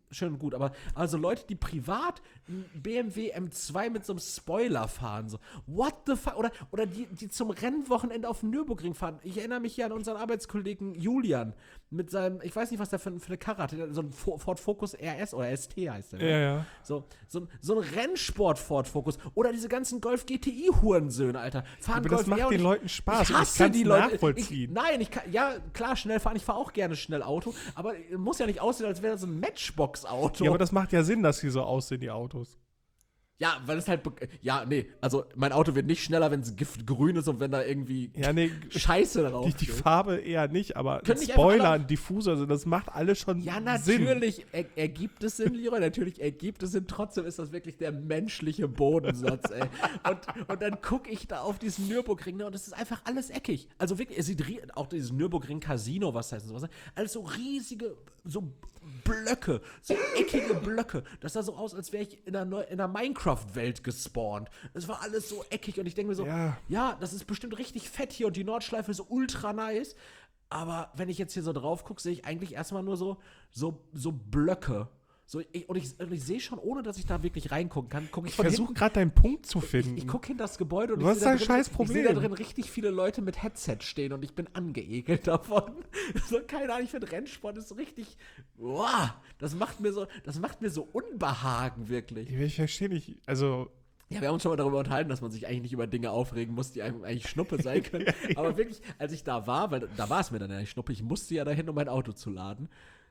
schön und gut, aber also Leute, die privat ein B M W M zwei mit so einem Spoiler fahren, so, what the fuck, oder, oder die, die zum Rennwochenende auf dem Nürburgring fahren. Ich erinnere mich hier an unseren Arbeitskollegen Julian mit seinem, ich weiß nicht, was der für, für eine Karre hatte, so ein Ford Focus R S oder S T heißt der. Ja, ne? ja. So, so, so ein Rennsport Ford Focus oder diese ganzen Golf G T I-Hurensöhne, Alter. Fahren Aber Golf das macht R und den ich- Leuten Spaß. Ich und hasse kann's die Leute. nachvollziehen. Ich, nein, ich kann, ja, klar, schnell fahren. Ich fahre auch gerne schnell Auto, aber muss ja nicht aussehen, als wäre das so ein Matchbox-Auto. Ja, aber das macht ja Sinn, dass die so aussehen, die Autos. Ja, weil es halt, be- ja, nee, also mein Auto wird nicht schneller, wenn es giftgrün ist und wenn da irgendwie Ja, nee, Scheiße drauf die, die ist. Farbe eher nicht, aber ein Können nicht einfach Spoiler, alle- ein Diffuser, also das macht alles schon Ja, Sinn. natürlich er, ergibt es Sinn, Leroy, natürlich ergibt es Sinn, trotzdem ist das wirklich der menschliche Bodensatz, ey. Und, und dann gucke ich da auf diesen Nürburgring, ne, und es ist einfach alles eckig. Also wirklich, es sieht rie- auch dieses Nürburgring-Casino, was heißt sowas, alles so riesige, so Blöcke, so eckige Blöcke. Das sah so aus, als wäre ich in einer, Neu- in einer Minecraft-Welt gespawnt. Es war alles so eckig und ich denke mir so, Ja. ja, das ist bestimmt richtig fett hier und die Nordschleife ist ultra nice. Aber wenn ich jetzt hier so drauf gucke, sehe ich eigentlich erstmal nur so, so, so Blöcke. So, ich, und ich, und ich sehe schon, ohne dass ich da wirklich reingucken kann, gucke ich Ich von versuche hinten. gerade deinen Punkt zu finden. Ich, ich gucke hinter das Gebäude und Du ich hast sehe da, ein drin- scheiß ich sehe da Problem. drin richtig viele Leute mit Headset stehen und ich bin angeekelt davon. So, keine Ahnung, ich finde Rennsport ist so richtig, wow, das macht mir so, das macht mir so Unbehagen, wirklich. Ich verstehe nicht, also Ja, wir haben uns schon mal darüber unterhalten, dass man sich eigentlich nicht über Dinge aufregen muss, die einem eigentlich Schnuppe sein können. Aber wirklich, als ich da war, weil da war es mir dann ja nicht Schnuppe, ich musste ja dahin, um mein Auto zu laden.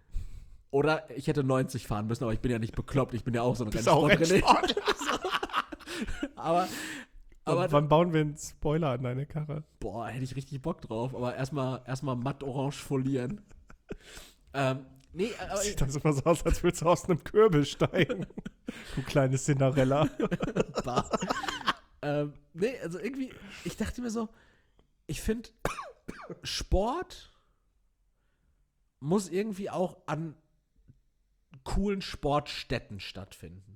Oder ich hätte neunzig fahren müssen, aber ich bin ja nicht bekloppt, ich bin ja auch so ein bist auch Rennsport. Rennsport. aber, aber Und wann bauen wir einen Spoiler an deine Karre? boah, hätte ich richtig Bock drauf. Aber erstmal erstmal matt orange folieren. ähm, nee, aber Sieht das immer so aus, als würdest du aus einem Kürbel steigen. Du kleines Cinderella. Bah. ähm, nee, also irgendwie, ich dachte mir so, ich finde, Sport muss irgendwie auch an coolen Sportstätten stattfinden.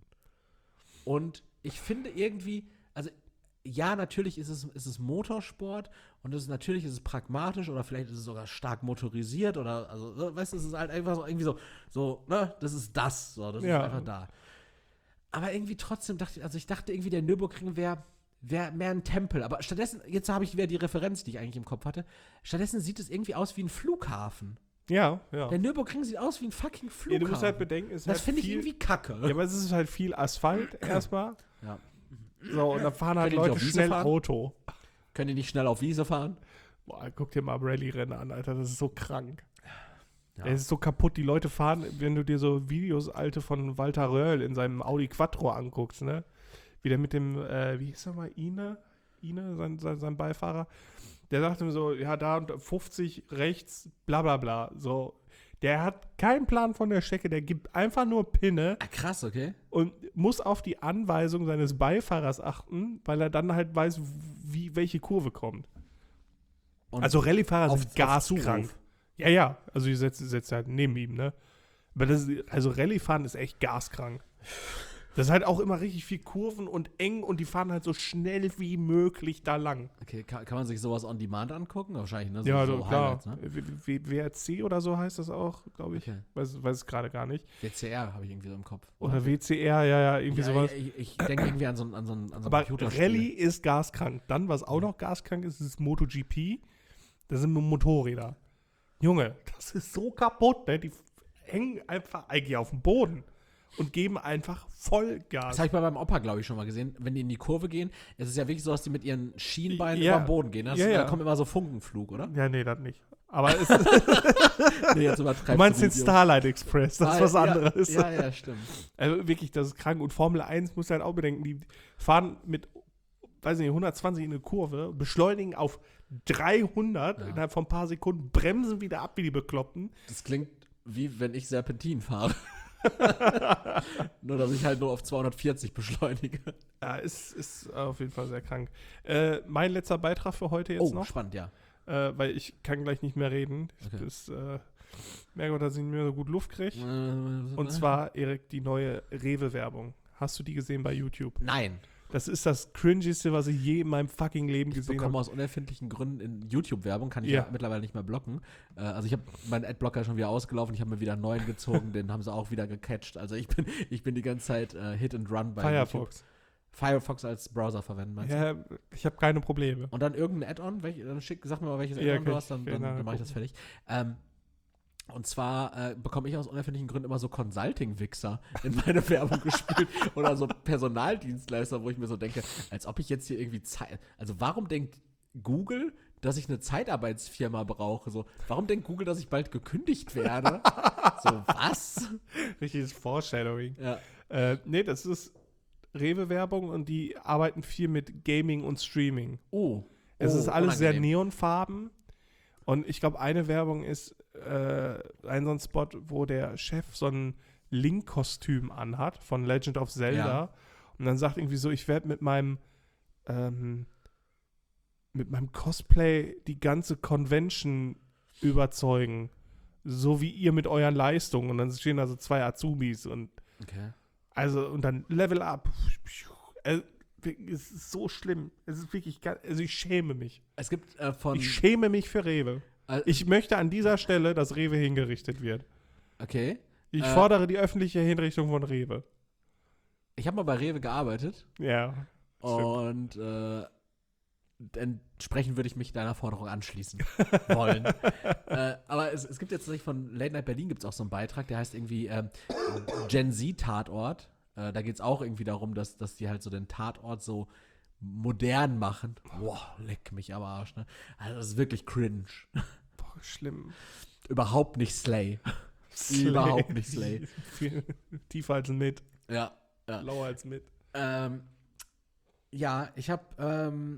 Und ich finde irgendwie, also ja, natürlich ist es, ist es Motorsport und es ist, natürlich ist es pragmatisch oder vielleicht ist es sogar stark motorisiert oder, also, so, weißt du, es ist halt einfach so, irgendwie so, so, ne, das ist das, so, das Ja. ist einfach da. Aber irgendwie trotzdem dachte ich, also ich dachte irgendwie, der Nürburgring wäre wär mehr ein Tempel. Aber stattdessen, jetzt habe ich wieder die Referenz, die ich eigentlich im Kopf hatte, stattdessen sieht es irgendwie aus wie ein Flughafen. Ja, ja. Der Nürburgring sieht aus wie ein fucking ja. Flughafen. Du musst halt bedenken, es ist das halt finde ich viel, irgendwie kacke. Ja, aber es ist halt viel Asphalt erstmal. Ja. So, und da fahren halt Können die nicht Leute auf Wiese schnell fahren? Auto. Können die nicht schnell auf Wiese fahren? Boah, guck dir mal Rallye-Rennen an, Alter, das ist so krank. Ja. Es ist so kaputt, die Leute fahren, wenn du dir so Videos alte von Walter Röhrl in seinem Audi Quattro anguckst, ne? Wie der mit dem, äh, wie hieß er mal, Ine? Ine, sein, sein, sein Beifahrer. Der sagte mir so, ja, da und fünfzig rechts, bla bla bla. So, der hat keinen Plan von der Strecke, der gibt einfach nur Pinne Ah, krass, okay. und muss auf die Anweisung seines Beifahrers achten, weil er dann halt weiß, wie welche Kurve kommt. Und Also Rallye-Fahrer auf- sind auf gaskrank. Zuruf. Ja, ja, also die setzt, setzt halt neben ihm, ne? Aber das ist, also Rallye-Fahren ist echt gaskrank. Das ist halt auch immer richtig viel Kurven und eng und die fahren halt so schnell wie möglich da lang. Okay, kann, kann man sich sowas on demand angucken? Wahrscheinlich, ne? So, Ja, so so, klar. Highlights, ne? W- W- W R C oder so heißt das auch, glaube ich. Okay. Weiß, weiß es gerade gar nicht. W C R habe ich irgendwie so im Kopf. Oder W C R, ja, ja, irgendwie ja, sowas. Ich, ich denke irgendwie an so, ein- an so, ein- an so ein Aber Computerspiel. Rallye ist gaskrank. Dann, was auch noch gaskrank ist, ist MotoGP. Das sind nur Motorräder. Junge, das ist so kaputt, ne? Die hängen einfach eigentlich auf dem Boden und geben einfach Vollgas. Das habe ich bei meinem Opa, glaube ich, schon mal gesehen. Wenn die in die Kurve gehen, ist es ja wirklich so, dass die mit ihren Schienbeinen Ja. über den Boden gehen. Das, Ja, ja. Da kommt immer so Funkenflug, oder? Ja, nee, das nicht. Aber es, Nee, jetzt übertreibst du meinst du, den Idiot. Starlight Express, das ist Ah, was ja, anderes. Ja, ja, stimmt. Also wirklich, das ist krank. Und Formel eins musst du halt auch bedenken, die fahren mit, weiß nicht, hundertzwanzig in eine Kurve, beschleunigen auf dreihundert Ja. innerhalb von ein paar Sekunden, bremsen wieder ab wie die Bekloppten. Das klingt wie wenn ich Serpentin fahre. Nur, dass ich halt nur auf zweihundertvierzig beschleunige. Ja, ist, ist auf jeden Fall sehr krank. Äh, mein letzter Beitrag für heute jetzt Oh, noch, spannend, ja. äh, weil ich kann gleich nicht mehr reden. Okay. Ich bis, äh, merke, dass ich nicht mehr so gut Luft kriege. Und Und zwar, Erik, die neue Rewe-Werbung. Hast du die gesehen bei YouTube? Nein. Das ist das Cringigste, was ich je in meinem fucking Leben Ich gesehen bekomme habe. aus unerfindlichen Gründen in YouTube-Werbung, kann ich Ja. ja. mittlerweile nicht mehr blocken. Äh, also ich habe meinen Adblocker schon wieder ausgelaufen, ich habe mir wieder einen neuen gezogen, den haben sie auch wieder gecatcht. Also ich bin, ich bin die ganze Zeit äh, Hit and Run bei Firefox. YouTube. Firefox als Browser verwenden, meinst du? Ja, ich habe keine Probleme. Und dann irgendein Add-on, welch, dann schick, sag mir mal, welches Ja, Add-on du kann hast, dann, ich dann, gerne dann mache ich das gucken. fertig. Ähm, und zwar äh, bekomme ich aus unerfindlichen Gründen immer so Consulting-Wichser in meine Werbung gespielt oder so Personaldienstleister, wo ich mir so denke, als ob ich jetzt hier irgendwie Zeit. Also warum denkt Google, dass ich eine Zeitarbeitsfirma brauche? So, warum denkt Google, dass ich bald gekündigt werde? So, was? Richtiges Foreshadowing. Ja. Äh, nee, das ist Rewe-Werbung und die arbeiten viel mit Gaming und Streaming. Oh. Es oh, ist alles sehr unangenehm. neonfarben. Und ich glaube, eine Werbung ist äh, ein so ein Spot, wo der Chef so ein Link-Kostüm anhat von Legend of Zelda. Ja. Und dann sagt irgendwie so, ich werde mit meinem ähm, mit meinem Cosplay die ganze Convention überzeugen. So wie ihr mit euren Leistungen. Und dann stehen da so zwei Azubis und Okay. also und dann Level up. Es ist so schlimm. Es ist wirklich ganz, also ich schäme mich. Es gibt äh, von. Ich schäme mich für Rewe. äh, Ich möchte an dieser Stelle, dass Rewe hingerichtet wird. okay. Ich Äh, fordere die öffentliche Hinrichtung von Rewe. Ich habe mal bei Rewe gearbeitet. Ja. Stimmt. Und äh, entsprechend würde ich mich deiner Forderung anschließen wollen. äh, aber es, es gibt jetzt tatsächlich von Late Night Berlin gibt es auch so einen Beitrag, der heißt irgendwie ähm, Gen Z-Tatort. Äh, da geht es auch irgendwie darum, dass, dass die halt so den Tatort so modern machen. Boah, leck mich am Arsch, ne? Also das ist wirklich cringe. Boah, schlimm. Überhaupt nicht Slay. Überhaupt nicht Slay. Viel tiefer als mit. Ja, ja. Lauer als mit. Ähm, ja, ich habe ähm,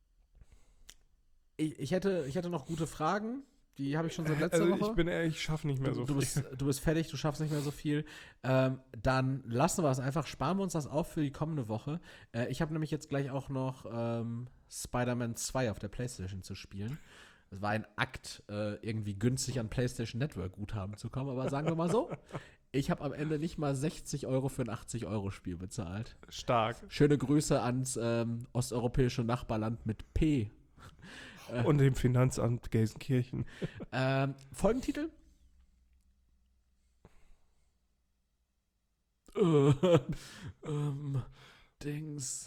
ich, ich, hätte, ich hätte noch gute Fragen. Die habe ich schon seit letzter Also Woche. ich bin ehrlich, ich schaffe nicht mehr du, so du, viel. bist, du bist fertig, du schaffst nicht mehr so viel. Ähm, dann lassen wir es einfach, sparen wir uns das auf für die kommende Woche. Äh, ich habe nämlich jetzt gleich auch noch ähm, Spider-Man zwei auf der PlayStation zu spielen. Es war ein Akt, äh, irgendwie günstig an PlayStation Network Guthaben zu kommen, aber sagen wir mal so, ich habe am Ende nicht mal sechzig Euro für ein achtzig-Euro-Spiel bezahlt. Stark. Schöne Grüße ans ähm, osteuropäische Nachbarland mit P. Und dem Finanzamt Gelsenkirchen. Ähm, Folgentitel? äh, ähm, Dings.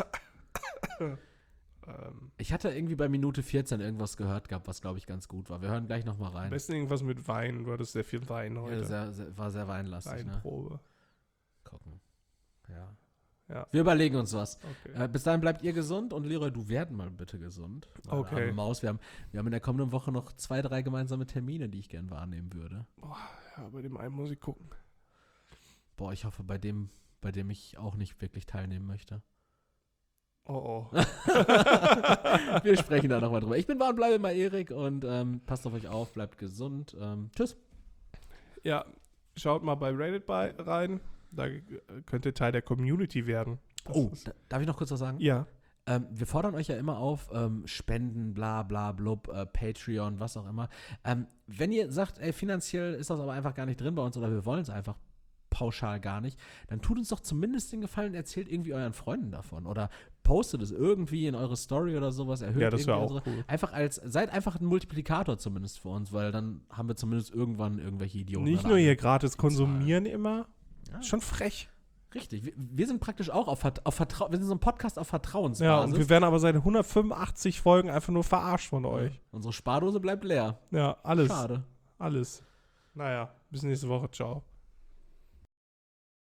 Ähm, Ich hatte irgendwie bei Minute vierzehn irgendwas gehört gehabt, was, glaube ich, ganz gut war. Wir hören gleich noch mal am rein. besten irgendwas mit Wein. Du hattest sehr viel Wein Ja, heute. sehr, sehr, war sehr weinlastig, ne? Weinprobe. Gucken. Ja. Ja. Wir überlegen uns was. Okay. Äh, bis dahin bleibt ihr gesund und Leroy, du werden mal bitte gesund. Meine Okay. arme Maus, wir haben, wir haben in der kommenden Woche noch zwei, drei gemeinsame Termine, die ich gern wahrnehmen würde. Ja, bei dem einen muss ich gucken. Boah, ich hoffe, bei dem, bei dem ich auch nicht wirklich teilnehmen möchte. Oh, oh. Wir sprechen da nochmal drüber. Ich bin wahr und bleibe mal Erik und ähm, passt auf euch auf, bleibt gesund. Ähm, tschüss. Ja, schaut mal bei Reddit bei rein. Da äh, könnt ihr Teil der Community werden. Das Oh, ist- da, darf ich noch kurz was sagen? Ja. Ähm, wir fordern euch ja immer auf, ähm, Spenden, bla bla blub, äh, Patreon, was auch immer. Ähm, wenn ihr sagt, ey, finanziell ist das aber einfach gar nicht drin bei uns oder wir wollen es einfach pauschal gar nicht, dann tut uns doch zumindest den Gefallen, erzählt irgendwie euren Freunden davon oder postet es irgendwie in eure Story oder sowas, erhöht Ja, das wäre irgendwie auch unsere, cool. einfach als, seid einfach ein Multiplikator zumindest für uns, weil dann haben wir zumindest irgendwann irgendwelche Idioten. Nicht an der nur hier anderen. gratis konsumieren immer. Ja. Schon frech. Richtig, wir, wir sind praktisch auch auf, Vert- auf Vertrauen, wir sind so ein Podcast auf Ja, Vertrauensbasis. und wir werden aber seit hundertfünfundachtzig Folgen einfach nur verarscht von euch. Unsere Spardose bleibt leer. Ja, alles. Schade. Alles. Naja, bis nächste Woche. Ciao.